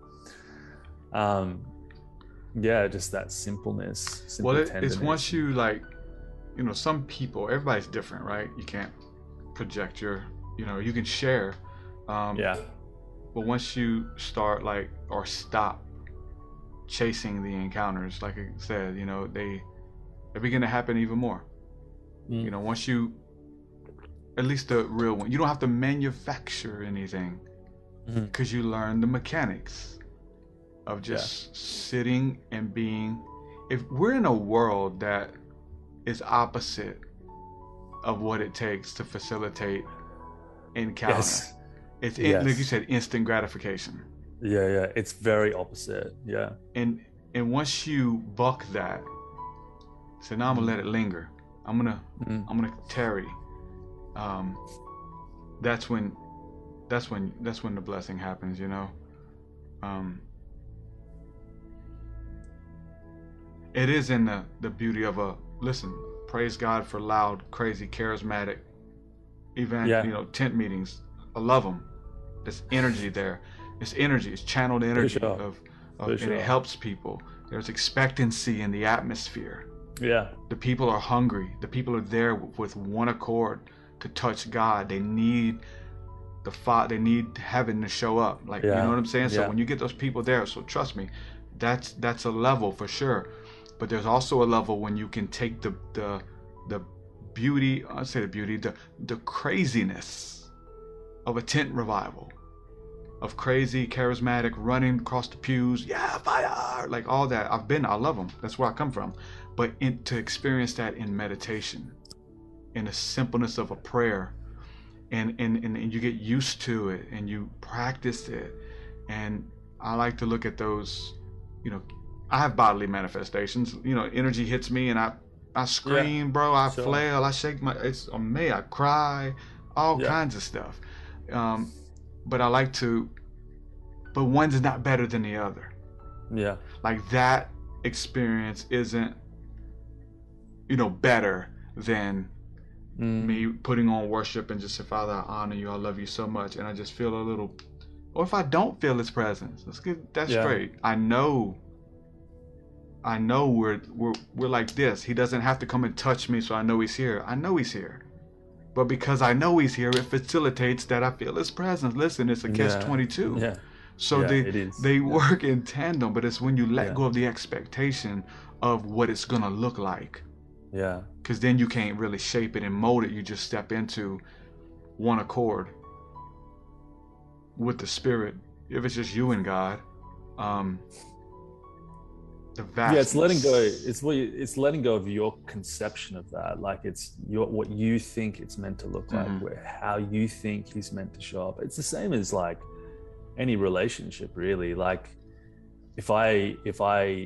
Um, yeah, just that simpleness. Simple well, it, it's once you like, you know, some people, everybody's different, right? You can't project your, you know, you can share. Um, yeah. But once you start like, or stop chasing the encounters, like I said, you know, they, they begin to happen even more. Mm. You know, once you, at least the real one, you don't have to manufacture anything, because mm-hmm. you learn the mechanics of just yeah. sitting and being. If we're in a world that is opposite of what it takes to facilitate encounter, yes. it's in, yes. like you said, instant gratification. Yeah, yeah, it's very opposite. Yeah, and and once you buck that, say, now I'm gonna mm. let it linger. I'm gonna mm. I'm gonna tarry. Um, that's when, that's when that's when the blessing happens. You know. Um, it is in the the beauty of a listen. Praise God for loud, crazy, charismatic event. Yeah. You know, tent meetings. I love them. There's energy there. It's energy. It's channeled energy sure. of, of and sure. it helps people. There's expectancy in the atmosphere. Yeah. The people are hungry. The people are there with one accord to touch God. They need the fa- They need heaven to show up. Like yeah. you know what I'm saying. So yeah. when you get those people there, so trust me, that's that's a level for sure. But there's also a level when you can take the the the beauty. I say the beauty, the the craziness of a tent revival. Of crazy, charismatic, running across the pews, yeah, fire, like all that. I've been, I love them. That's where I come from. But in, to experience that in meditation, in the simpleness of a prayer, and, and, and, and you get used to it, and you practice it. And I like to look at those, you know, I have bodily manifestations. You know, energy hits me, and I, I scream, yeah, bro, I sure. flail, I shake my, it's on me, I cry, all yeah. kinds of stuff. Um, But I like to, but one's not better than the other. Yeah. Like that experience isn't, you know, better than mm. me putting on worship and just say, Father, I honor you, I love you so much. And I just feel a little, or if I don't feel his presence, let's get that yeah. straight. I know, I know we're, we're, we're like this. He doesn't have to come and touch me so I know he's here. I know he's here. But because I know he's here, it facilitates that I feel his presence. Listen, it's a catch twenty-two. Yeah. So yeah, they it is. they yeah. work in tandem, but it's when you let yeah. go of the expectation of what it's gonna look like. Yeah. Because then you can't really shape it and mold it. You just step into one accord with the Spirit. If it's just you and God, um, the vastness. Yeah, it's letting go. It's what you, it's letting go of your conception of that. Like it's your what you think it's meant to look like, mm-hmm. where how you think he's meant to show up. It's the same as like any relationship really. Like if I if I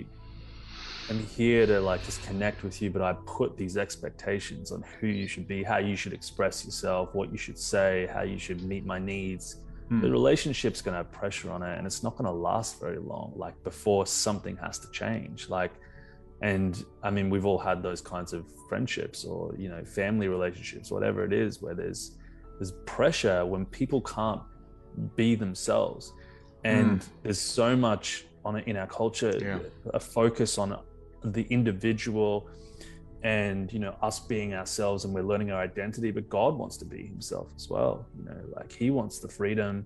am here to like just connect with you, but I put these expectations on who you should be, how you should express yourself, what you should say, how you should meet my needs, mm. the relationship's going to have pressure on it, and it's not going to last very long, like before something has to change. Like, and I mean, we've all had those kinds of friendships or, you know, family relationships, whatever it is, where there's there's pressure when people can't be themselves. And mm. there's so much on it in our culture, yeah. a focus on the individual and, you know, us being ourselves, and we're learning our identity, but God wants to be himself as well. You know, like he wants the freedom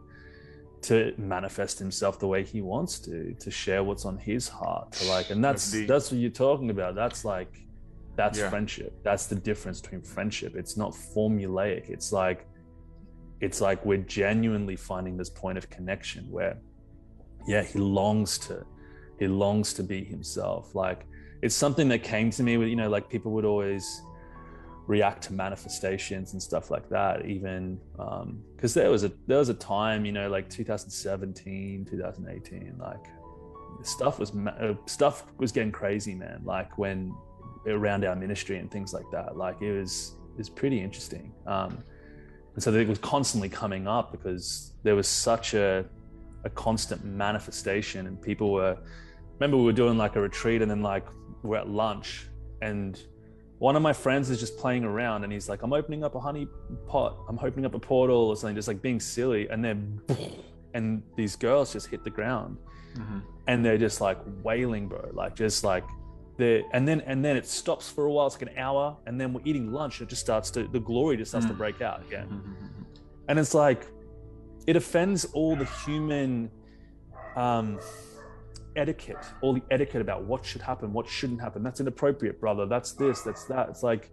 to manifest himself the way he wants to, to share what's on his heart. To like, and that's, that's, that's what you're talking about. That's like, that's yeah. friendship. That's the difference between friendship. It's not formulaic. It's like, it's like we're genuinely finding this point of connection where, yeah, he longs to, he longs to be himself. Like, it's something that came to me with, you know, like people would always react to manifestations and stuff like that, even um because there was a there was a time, you know, like two thousand seventeen, two thousand eighteen, like stuff was uh, stuff was getting crazy, man, like when around our ministry and things like that. Like it was it was pretty interesting, um and so it was constantly coming up because there was such a a constant manifestation, and people were, remember we were doing like a retreat, and then like we're at lunch, and one of my friends is just playing around, and he's like, I'm opening up a honey pot, I'm opening up a portal or something, just like being silly. And then, and these girls just hit the ground, mm-hmm. and they're just like wailing, bro. Like just like they're, and then, and then it stops for a while. It's like an hour. And then we're eating lunch. And it just starts to, the glory just starts mm-hmm. to break out again. Mm-hmm. And it's like, it offends all the human, um, etiquette, all the etiquette about what should happen, what shouldn't happen. That's inappropriate, brother. That's this, that's that. It's like,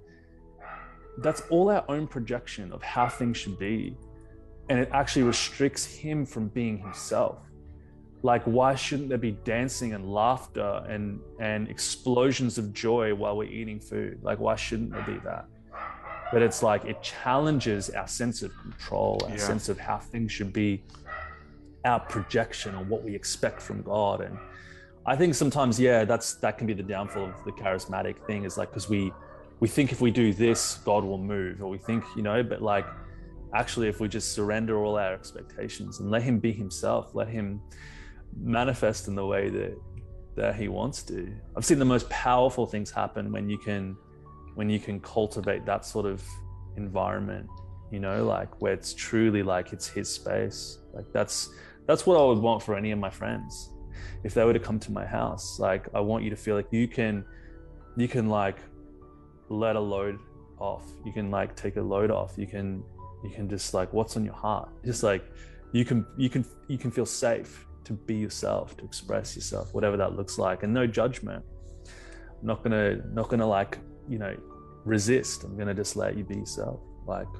that's all our own projection of how things should be. And it actually restricts him from being himself. Like, why shouldn't there be dancing and laughter and, and explosions of joy while we're eating food? Like, why shouldn't there be that? But it's like, it challenges our sense of control, our yeah. sense of how things should be, our projection on what we expect from God. And I think sometimes, yeah, that's that can be the downfall of the charismatic thing, is like, because we we think if we do this, God will move, or we think, you know, but like actually if we just surrender all our expectations and let him be himself, let him manifest in the way that that he wants to. I've seen the most powerful things happen when you can when you can cultivate that sort of environment, you know, like where it's truly like it's his space. Like that's That's what I would want for any of my friends. If they were to come to my house, like I want you to feel like you can, you can like let a load off. You can like take a load off. You can, you can just like, what's on your heart? Just like, you can, you can, you can feel safe to be yourself, to express yourself, whatever that looks like, and no judgment. I'm not gonna, not gonna like, you know, resist. I'm gonna just let you be yourself. Like,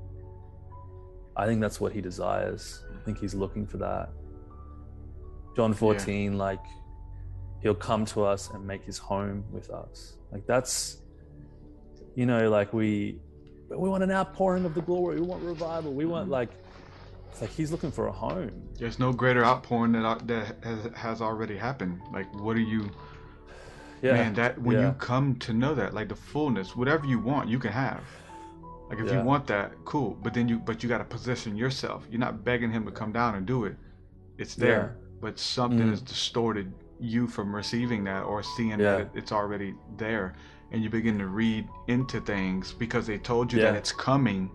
I think that's what he desires. I think he's looking for that. John fourteen, yeah. like he'll come to us and make his home with us. Like that's, you know, like we, we want an outpouring of the glory. We want revival. We want like, it's like he's looking for a home. There's no greater outpouring that that has, has already happened. Like, what are you, yeah. man, that when yeah. you come to know that, like the fullness, whatever you want, you can have. Like if yeah. you want that, cool. But then you, but you got to position yourself. You're not begging him to come down and do it. It's there, yeah. but something mm. has distorted you from receiving that or seeing yeah. that it's already there. And you begin to read into things because they told you yeah. that it's coming.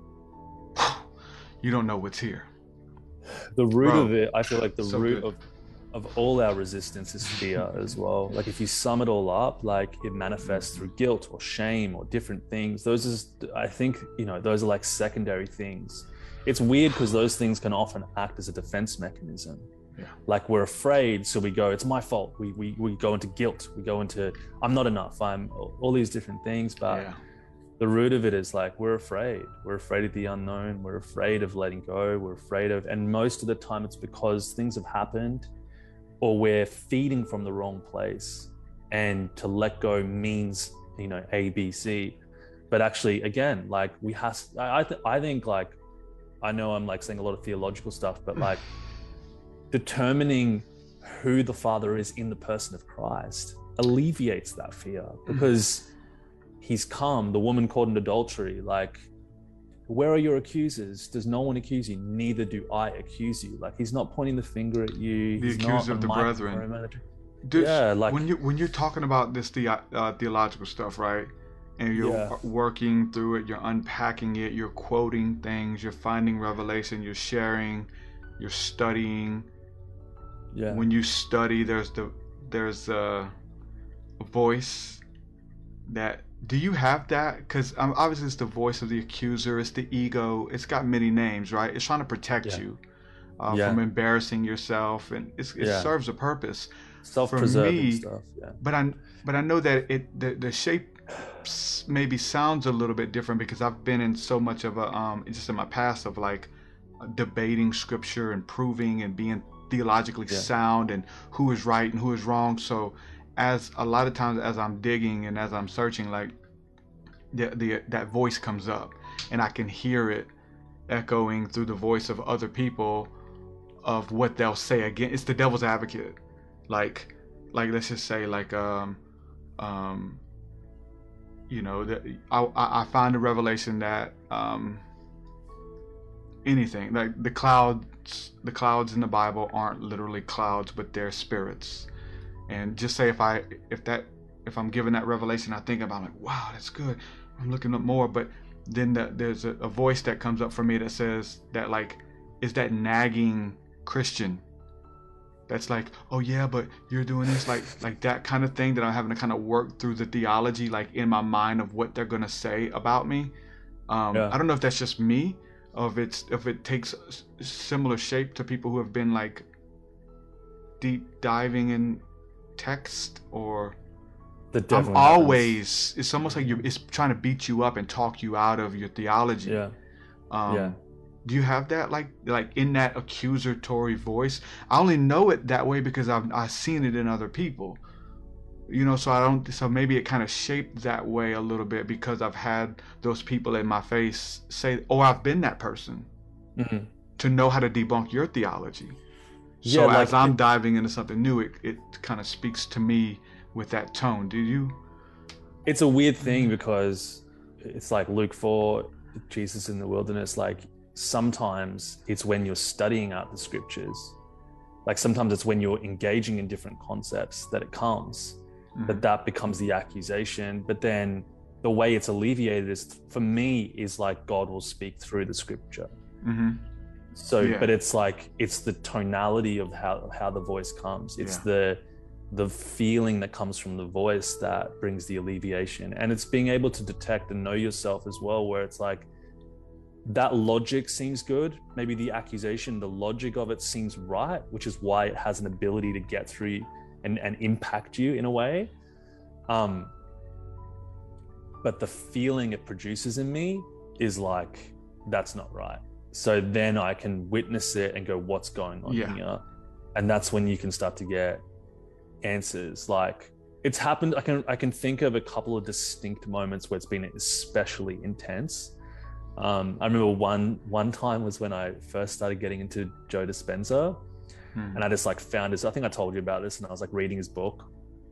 You don't know what's here. The root Bro, of it, I feel like the so root good. of of all our resistance is fear as well. Like if you sum it all up, like it manifests through guilt or shame or different things. Those is, I think, you know, those are like secondary things. It's weird because those things can often act as a defense mechanism. Yeah. Like we're afraid, so we go, it's my fault. We we we go into guilt. We go into, I'm not enough. I'm all these different things. But yeah. the root of it is like, we're afraid. We're afraid of the unknown. We're afraid of letting go. We're afraid of, and most of the time it's because things have happened, or we're feeding from the wrong place, and to let go means, you know, A, B, C. But actually, again, like we have, I, th- I think like, I know I'm like saying a lot of theological stuff, but like determining who the Father is in the person of Christ alleviates that fear, because he's come. The woman caught in adultery, like, where are your accusers? Does no one accuse you? Neither do I accuse you. Like, he's not pointing the finger at you. The he's accuser not of the brethren. Dude, yeah, like when you when you're talking about this the, uh, theological stuff, right? And you're yeah. working through it, you're unpacking it, you're quoting things, you're finding revelation, you're sharing, you're studying. Yeah. When you study, there's the there's a voice that. Do you have that? Because um, obviously it's the voice of the accuser, it's the ego, it's got many names, right? It's trying to protect Yeah. you uh, Yeah. from embarrassing yourself, and it's, it Yeah. serves a purpose. Self-preserving me, stuff. Yeah. But I but I know that it the, the shape s- maybe sounds a little bit different because I've been in so much of a um just in my past of like debating scripture and proving and being theologically Yeah. sound and who is right and who is wrong. So as a lot of times as I'm digging and as I'm searching, like the, the that voice comes up and I can hear it echoing through the voice of other people of what they'll say again. It's the devil's advocate. Like like let's just say like um um you know that I I find a revelation that um anything like the clouds the clouds in the Bible aren't literally clouds, but they're spirits. And just say if I if that if I'm given that revelation, I think about it, like, wow, that's good. I'm looking up more, but then the, there's a, a voice that comes up for me that says that like is that nagging Christian that's like, oh yeah, but you're doing this, like like that kind of thing that I'm having to kind of work through the theology like in my mind of what they're gonna say about me. Um, Yeah. I don't know if that's just me, or if it's if it takes s- similar shape to people who have been like deep diving in text, or The I'm devil happens. always it's almost like you it's trying to beat you up and talk you out of your theology. Yeah. Um, Yeah. Do you have that like like in that accusatory voice? I only know it that way because I've I've seen it in other people. You know, so I don't so maybe it kind of shaped that way a little bit because I've had those people in my face say, "Oh, I've been that person." Mhm. To know how to debunk your theology. Yeah, So like as I'm it- diving into something new, it, it kind of speaks to me with that tone. Do you? It's a weird thing because it's like Luke four, Jesus in the wilderness. Like sometimes it's when you're studying out the scriptures, like sometimes it's when you're engaging in different concepts that it comes, Mhm. that that becomes the accusation. But then the way it's alleviated is, for me, is like God will speak through the scripture. Mm-hmm. So, Yeah. but it's like, it's the tonality of how, how the voice comes. It's Yeah. the, the feeling that comes from the voice that brings the alleviation. And it's being able to detect and know yourself as well, where it's like, that logic seems good. Maybe the accusation, the logic of it seems right, which is why it has an ability to get through and, and impact you in a way. Um, but the feeling it produces in me is like, that's not right. So then I can witness it and go, what's going on Yeah. here? And that's when you can start to get answers. Like it's happened. I can, I can think of a couple of distinct moments where it's been especially intense. Um, I remember one, one time was when I first started getting into Joe Dispenza, Hmm. and I just like found his, I think I told you about this, and I was like reading his book,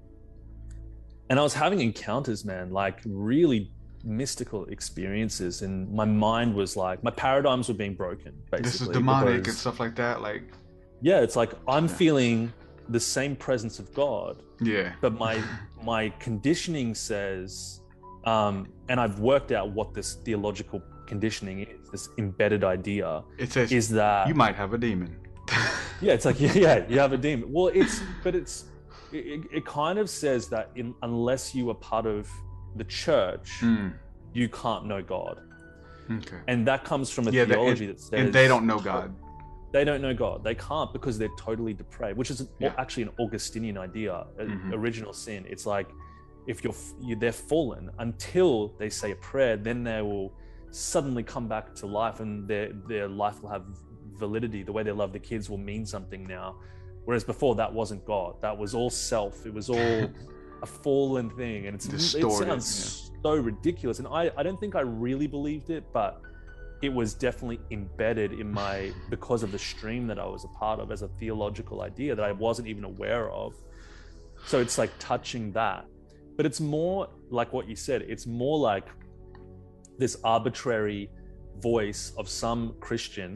and I was having encounters, man, like really mystical experiences. And my mind was like, my paradigms were being broken, basically. This is demonic because- and stuff like that. Like, Yeah, it's like I'm Yeah. feeling the same presence of God, yeah. but my my conditioning says, um, and I've worked out what this theological conditioning is, this embedded idea, It says is that you might have a demon. yeah, it's like yeah, yeah, you have a demon. Well, it's but it's it, it kind of says that in, unless you are part of the church, Hmm. you can't know God, Okay. and that comes from a Yeah, that- theology that says And they don't know God. They don't know God. They can't because they're totally depraved, which is an, Yeah. actually an Augustinian idea, a- Mhm. original sin. It's like if you're, you, they're fallen until they say a prayer, then they will suddenly come back to life, and their their life will have validity. The way they love the kids will mean something now, whereas before that wasn't God. That was all self. It was all a fallen thing, and it's, it Distorted, sounds so ridiculous. And I I don't think I really believed it, but it was definitely embedded in my, because of the stream that I was a part of as a theological idea that I wasn't even aware of. So it's like touching that. But it's more like what you said, it's more like this arbitrary voice of some Christian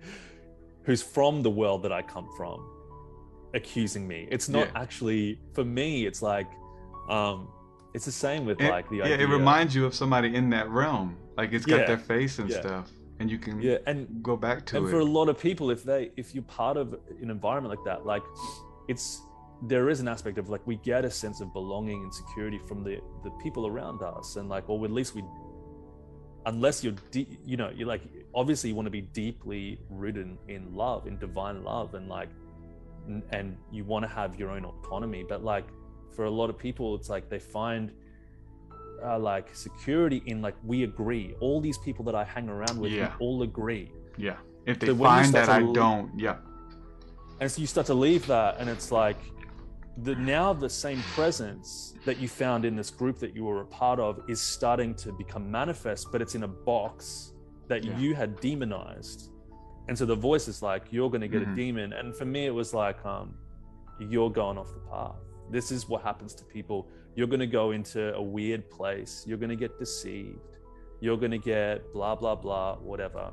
who's from the world that I come from accusing me. It's not yeah. actually, for me, it's like, um, it's the same with it, like the yeah, idea. It reminds you of somebody in that realm. Like it's got yeah, their face and yeah. stuff, and you can yeah, and, go back to and it. And for a lot of people, if they, if you're part of an environment like that, like it's, there is an aspect of like, we get a sense of belonging and security from the, the people around us. And like, or at least we, unless you're, de- you know, you're like, obviously you want to be deeply rooted in, in love, in divine love. And like, and, and you want to have your own autonomy. But like, for a lot of people, it's like they find uh, like security in like, we agree. All these people that I hang around with, yeah. we all agree. Yeah. If they so find that I leave, don't, yeah. And so you start to leave that, and it's like, the now the same presence that you found in this group that you were a part of is starting to become manifest, but it's in a box that yeah. you had demonized. And so the voice is like, you're going to get mm-hmm. a demon. And for me, it was like, um, you're going off the path. This is what happens to people. You're going to go into a weird place. You're going to get deceived. You're going to get blah, blah, blah, whatever.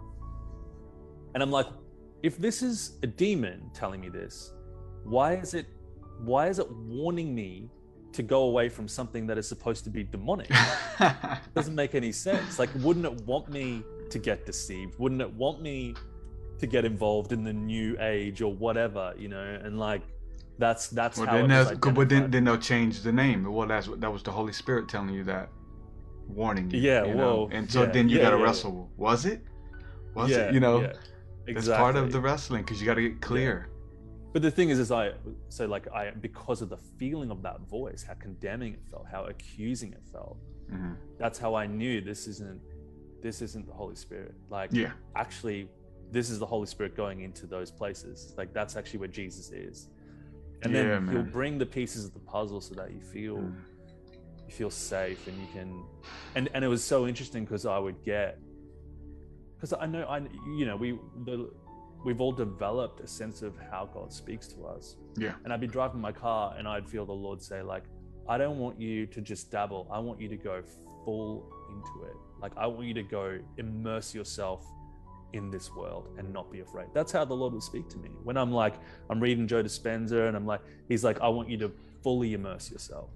And I'm like, if this is a demon telling me this, why is it why is it warning me to go away from something that is supposed to be demonic? Doesn't make any sense. Like, wouldn't it want me to get deceived? Wouldn't it want me to get involved in the new age or whatever, you know? And like, that's that's well, how then it was identified. But then, then they'll change the name. Well, that's that was the Holy Spirit telling you that, warning you. Yeah, you well, know? And so yeah, then you yeah, got to yeah, wrestle. yeah. Was it? Was yeah, it? You know, yeah, exactly. That's part of the wrestling because you got to get clear. Yeah. But the thing is, is I, so like I, because of the feeling of that voice, how condemning it felt, how accusing it felt, mm-hmm. that's how I knew this isn't, this isn't the Holy Spirit. Like, yeah. actually, this is the Holy Spirit going into those places. Like, that's actually where Jesus is. And yeah, then man. He'll bring the pieces of the puzzle so that you feel, mm. you feel safe and you can, and, and it was so interesting because I would get, because I know, I, you know, we, the, we've all developed a sense of how God speaks to us. Yeah. And I'd be driving my car and I'd feel the Lord say like, I don't want you to just dabble. I want you to go full into it. Like, I want you to go immerse yourself in this world and not be afraid. That's how the Lord would speak to me. When I'm like, I'm reading Joe Dispenza and I'm like, he's like, I want you to fully immerse yourself.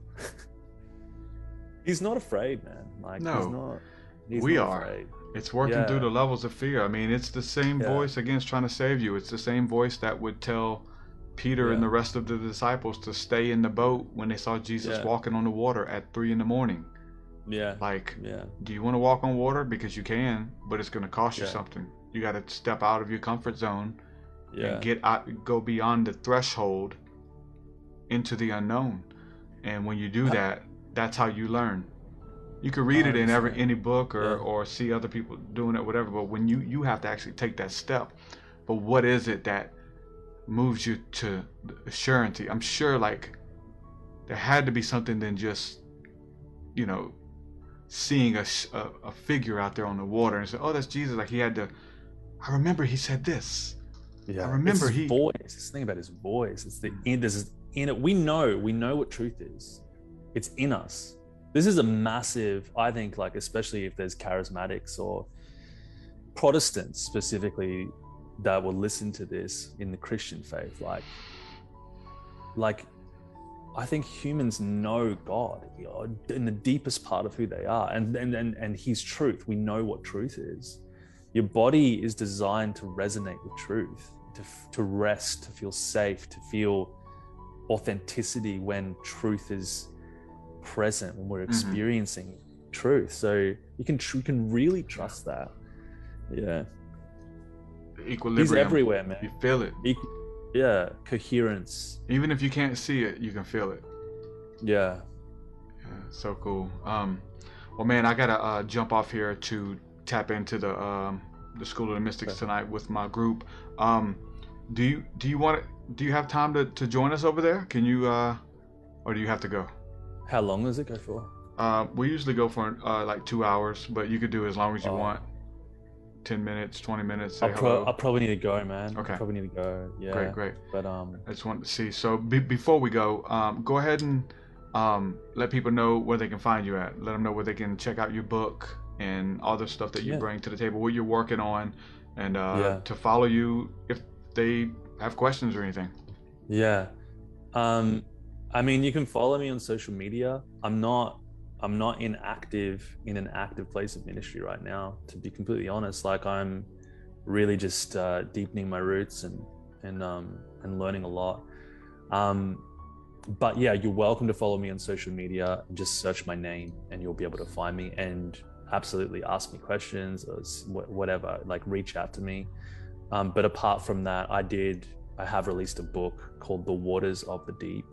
He's not afraid, man. Like, no, he's not, he's we not are. afraid. It's working yeah. through the levels of fear. I mean, it's the same yeah. voice against trying to save you. It's the same voice that would tell Peter yeah. and the rest of the disciples to stay in the boat when they saw Jesus yeah. walking on the water at three in the morning. Yeah. Like, yeah. do you want to walk on water? Because you can, but it's going to cost you yeah. something. You got to step out of your comfort zone yeah. and get out, go beyond the threshold into the unknown. And when you do that, that's how you learn. You can read it in every any book or, yeah. or see other people doing it, whatever. But when you, you have to actually take that step. But what is it that moves you to surety? I'm sure like there had to be something than just, you know, seeing a, a, a figure out there on the water and say, oh, that's Jesus. Like he had to, I remember he said this. Yeah. I remember it's his he. voice. It's the thing about his voice. It's the in, there's in it. We know, we know what truth is. It's in us. This is a massive, I think, like, especially if there's charismatics or Protestants specifically that will listen to this in the Christian faith. Like, like, I think humans know God, you know, in the deepest part of who they are, and, and, and, and His truth. We know what truth is. Your body is designed to resonate with truth, to, to rest, to feel safe, to feel authenticity when truth is present, when we're experiencing mm-hmm. truth. So you can you can really trust that. Yeah. The equilibrium. He's everywhere, man. You feel it. Equ- yeah. Coherence. Even if you can't see it, you can feel it. Yeah. Yeah. So cool. Um, well, man, I gotta uh, jump off here to tap into the um, the School of the Mystics okay. tonight with my group. Um, do you do you want do you have time to, to join us over there? Can you uh, or do you have to go? How long does it go for? Uh, we usually go for uh, like two hours, but you could do as long as you oh. want. ten minutes, twenty minutes, say I'll, pro- hello? I'll probably need to go, man. Okay. I'll probably need to go. Yeah. Great, great. But um, I just wanted to see. So be- before we go, um, go ahead and um, let people know where they can find you at. Let them know where they can check out your book and all the stuff that you Yeah. bring to the table, what you're working on, and uh, Yeah. to follow you if they have questions or anything. yeah. Um, I mean, you can follow me on social media. I'm not, I'm not in active in an active place of ministry right now, to be completely honest. Like I'm really just uh, deepening my roots and and um, and learning a lot. Um, but yeah, you're welcome to follow me on social media and just search my name, and you'll be able to find me. And absolutely ask me questions or whatever. Like reach out to me. Um, but apart from that, I did. I have released a book called The Waters of the Deep.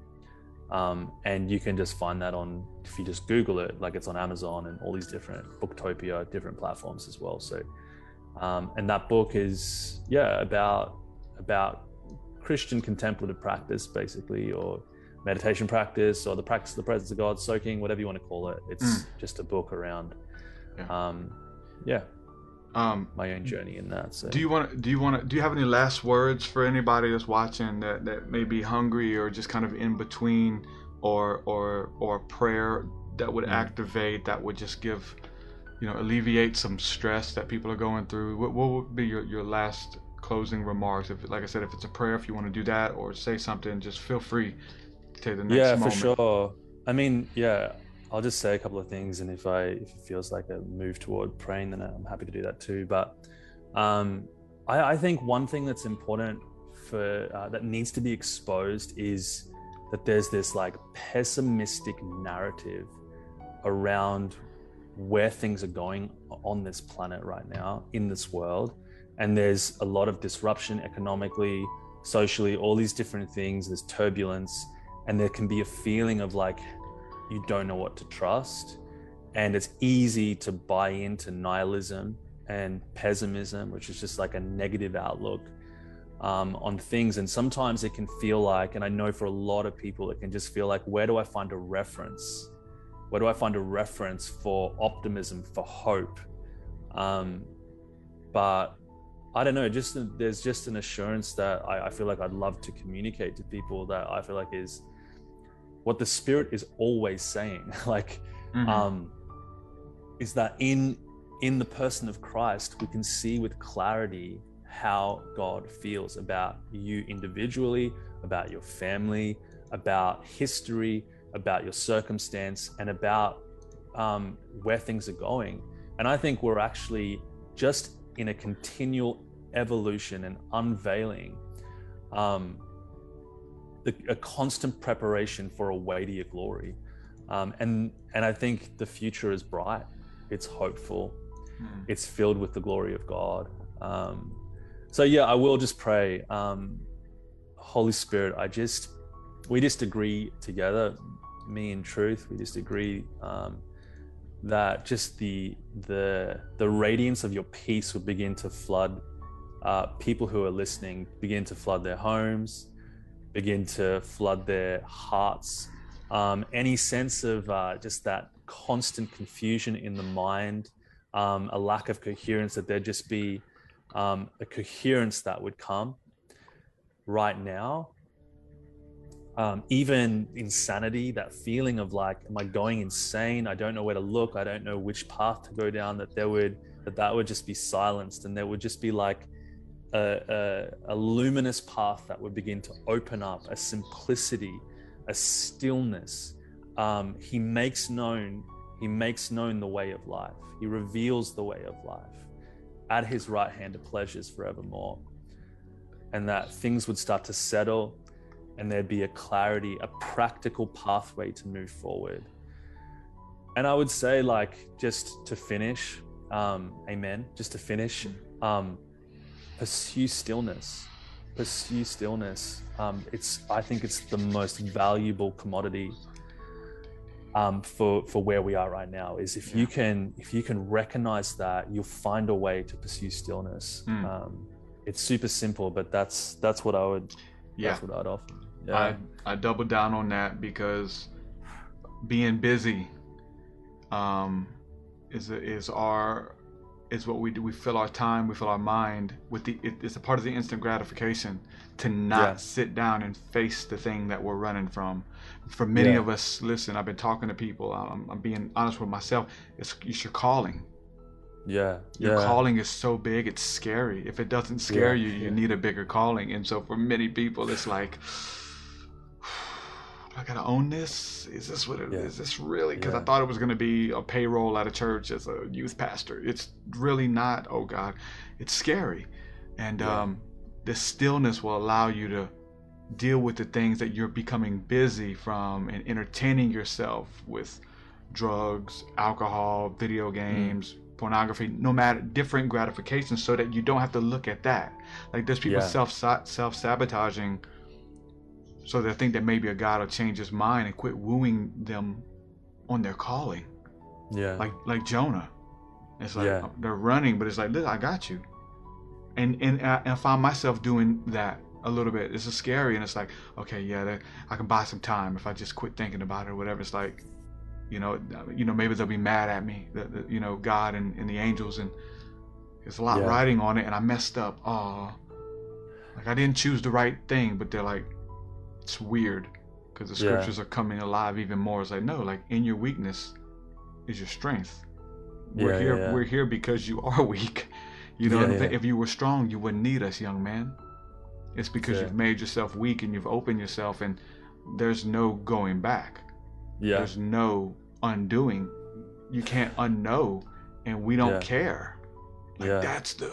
Um, and you can just find that on, if you just Google it, like it's on Amazon and all these different Booktopia, different platforms as well. So, um, and that book is, yeah, about, about Christian contemplative practice, basically, or meditation practice, or the practice of the presence of God, soaking, whatever you want to call it. It's Mm. just a book around, Yeah. um, yeah, Um, my own journey in that. So do you want to? Do you want to? Do you have any last words for anybody that's watching that, that may be hungry or just kind of in between, or or or prayer that would Mm. activate, that would just give, you know, alleviate some stress that people are going through? What, what would be your, your last closing remarks? If, like I said, if it's a prayer, if you want to do that or say something, just feel free to take the next yeah, moment. for sure. I mean, yeah, I'll just say a couple of things, and if I if it feels like a move toward praying, then I'm happy to do that too. But um, I, I think one thing that's important for uh, that needs to be exposed is that there's this like pessimistic narrative around where things are going on this planet right now, in this world, and there's a lot of disruption economically, socially, all these different things. There's turbulence, and there can be a feeling of like you don't know what to trust, and it's easy to buy into nihilism and pessimism, which is just like a negative outlook um, on things. And sometimes it can feel like, and I know for a lot of people, it can just feel like, where do I find a reference? Where do I find a reference for optimism, for hope? Um, but I don't know, just there's just an assurance that I, I feel like I'd love to communicate to people, that I feel like is what the Spirit is always saying, like, mm-hmm. um, is that in in the person of Christ, we can see with clarity how God feels about you individually, about your family, about history, about your circumstance, and about um, where things are going. And I think we're actually just in a continual evolution and unveiling, um, the, a constant preparation for a weightier glory. Um, and, and I think the future is bright, it's hopeful, mm. it's filled with the glory of God. Um, so yeah, I will just pray. Um, Holy Spirit, I just, we just agree together, me and Truth, we just agree um, that just the, the, the radiance of your peace will begin to flood uh, people who are listening, begin to flood their homes, begin to flood their hearts. Um, any sense of uh, just that constant confusion in the mind, um, a lack of coherence, that there just be um, a coherence that would come right now. Um, even insanity, that feeling of like, am I going insane? I don't know where to look. I don't know which path to go down, that there would, that that would just be silenced, and there would just be like a, a, a luminous path that would begin to open up, a simplicity, a stillness. Um, he makes known, he makes known the way of life. He reveals the way of life. At his right hand are pleasures forevermore. And that things would start to settle, and there'd be a clarity, a practical pathway to move forward. And I would say, like, just to finish, um, amen, just to finish, um, pursue stillness, pursue stillness. Um, it's, I think it's the most valuable commodity um, for, for where we are right now, is if yeah. you can, if you can recognize that, you'll find a way to pursue stillness. Mm. Um, it's super simple, but that's, that's what I would, yeah. that's what I'd offer. Yeah. I, I double down on that, because being busy um, is is our is what we do. We fill our time, we fill our mind with the, it, it's a part of the instant gratification to not Yeah. sit down and face the thing that we're running from. For many Yeah. of us, listen, I've been talking to people, I'm, I'm being honest with myself, it's, it's your calling. Yeah. Your yeah. calling is so big, it's scary. If it doesn't scare Yeah, you, you yeah. need a bigger calling. And so for many people, it's like, I gotta own this. Is this what it Yeah. is? This really? Because I Yeah. thought it was gonna be a payroll at a church as a youth pastor. It's really not. Oh God, it's scary. And Yeah. um, the stillness will allow you to deal with the things that you're becoming busy from and entertaining yourself with drugs, alcohol, video games, mm. pornography, no matter different gratifications, so that you don't have to look at that. Like there's people Yeah. self self sabotaging, so they think that maybe a God will change his mind and quit wooing them on their calling. Yeah. Like like Jonah. It's like Yeah. they're running, but it's like, look, I got you. And and I, I find myself doing that a little bit. It's just scary, and it's like, okay, yeah, that, I can buy some time if I just quit thinking about it or whatever. It's like, you know, you know, maybe they'll be mad at me, the, the, you know, God and, and the angels, and there's a lot Yeah. riding on it, and I messed up. Oh, like I didn't choose the right thing, but they're like, it's weird because the scriptures Yeah. are coming alive even more. It's like, no, like in your weakness is your strength. We're Yeah, here. yeah, yeah. We're here because you are weak. You know, Yeah, if, yeah. if you were strong, you wouldn't need us, young man. It's because Yeah. you've made yourself weak and you've opened yourself, and there's no going back. Yeah. There's no undoing. You can't unknow, and we don't Yeah. care. Like Yeah. that's the.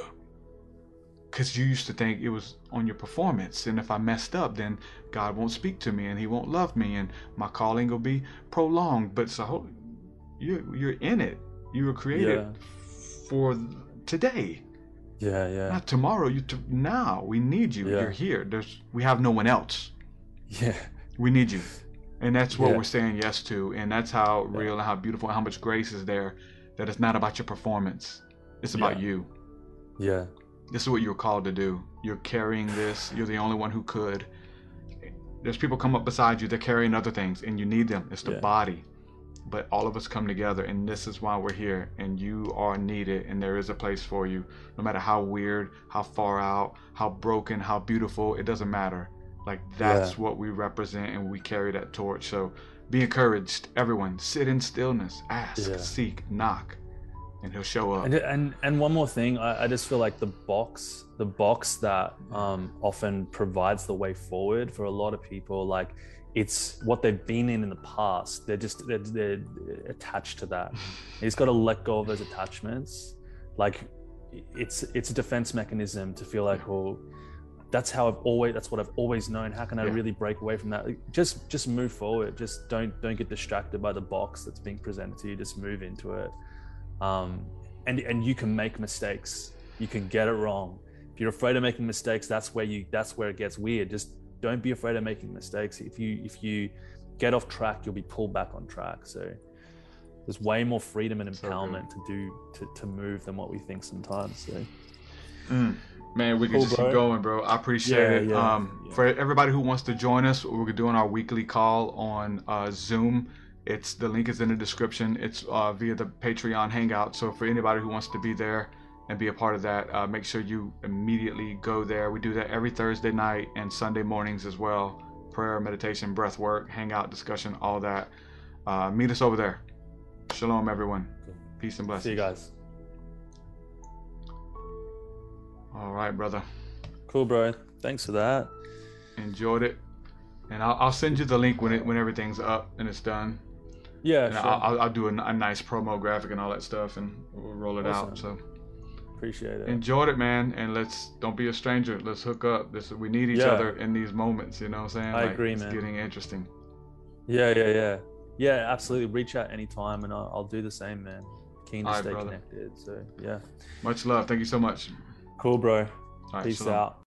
Because you used to think it was on your performance, and if I messed up, then God won't speak to me, and He won't love me, and my calling will be prolonged. But so you you're in it. You were created Yeah. for today. Yeah. Yeah. Not tomorrow. You t- now. We need you. Yeah. You're here. There's. We have no one else. Yeah. We need you, and that's what Yeah. we're saying yes to. And that's how real and how beautiful and how much grace is there. That it's not about your performance. It's about Yeah. you. Yeah. This is what you're called to do. You're carrying this. You're the only one who could. There's people come up beside you. They're carrying other things, and you need them. It's the Yeah. body. But all of us come together, and this is why we're here. And you are needed, and there is a place for you. No matter how weird, how far out, how broken, how beautiful, it doesn't matter. Like that's Yeah. what we represent, and we carry that torch. So be encouraged, everyone. Sit in stillness, ask, Yeah. seek, knock, and He'll show up. And and and one more thing, I, I just feel like the box, the box that um, often provides the way forward for a lot of people, like it's what they've been in in the past. They're just they're, they're attached to that. You just got to let go of those attachments. Like it's it's a defense mechanism to feel like, well, that's how I've always that's what I've always known. How can I Yeah. really break away from that? Just just move forward. Just don't don't get distracted by the box that's being presented to you. Just move into it. Um, and and you can make mistakes. You can get it wrong. If you're afraid of making mistakes, that's where you that's where it gets weird. Just don't be afraid of making mistakes. If you if you get off track, you'll be pulled back on track. So there's way more freedom and So empowerment to do to, to move than what we think sometimes. So Mm. Man, we can Cool, just bro. keep going, bro. I appreciate Yeah, it. yeah, um, yeah. For everybody who wants to join us, we're doing our weekly call on uh, Zoom. It's the link is in the description. It's uh, via the Patreon Hangout. So for anybody who wants to be there and be a part of that, uh, make sure you immediately go there. We do that every Thursday night and Sunday mornings as well. Prayer, meditation, breath work, hangout, discussion, all that. Uh, meet us over there. Shalom, everyone. Peace and blessings. see you guys. All right, brother. Cool, bro. Thanks for that. Enjoyed it. And I'll, I'll send you the link when it when everything's up and it's done. Yeah, And sure. I'll, I'll- I'll do a, a nice promo graphic and all that stuff, and we'll roll it out. Awesome. So Appreciate it. enjoyed it, man. And let's don't be a stranger. Let's hook up. This we need each Yeah. other in these moments. You know what I'm saying? I agree, it's man. getting interesting. Yeah, yeah, yeah. Yeah, absolutely. Reach out anytime and I'll, I'll do the same, man. Keen to All right, stay brother. connected. So, yeah. Much love. Thank you so much. Cool, bro. All right, Peace shalom. out.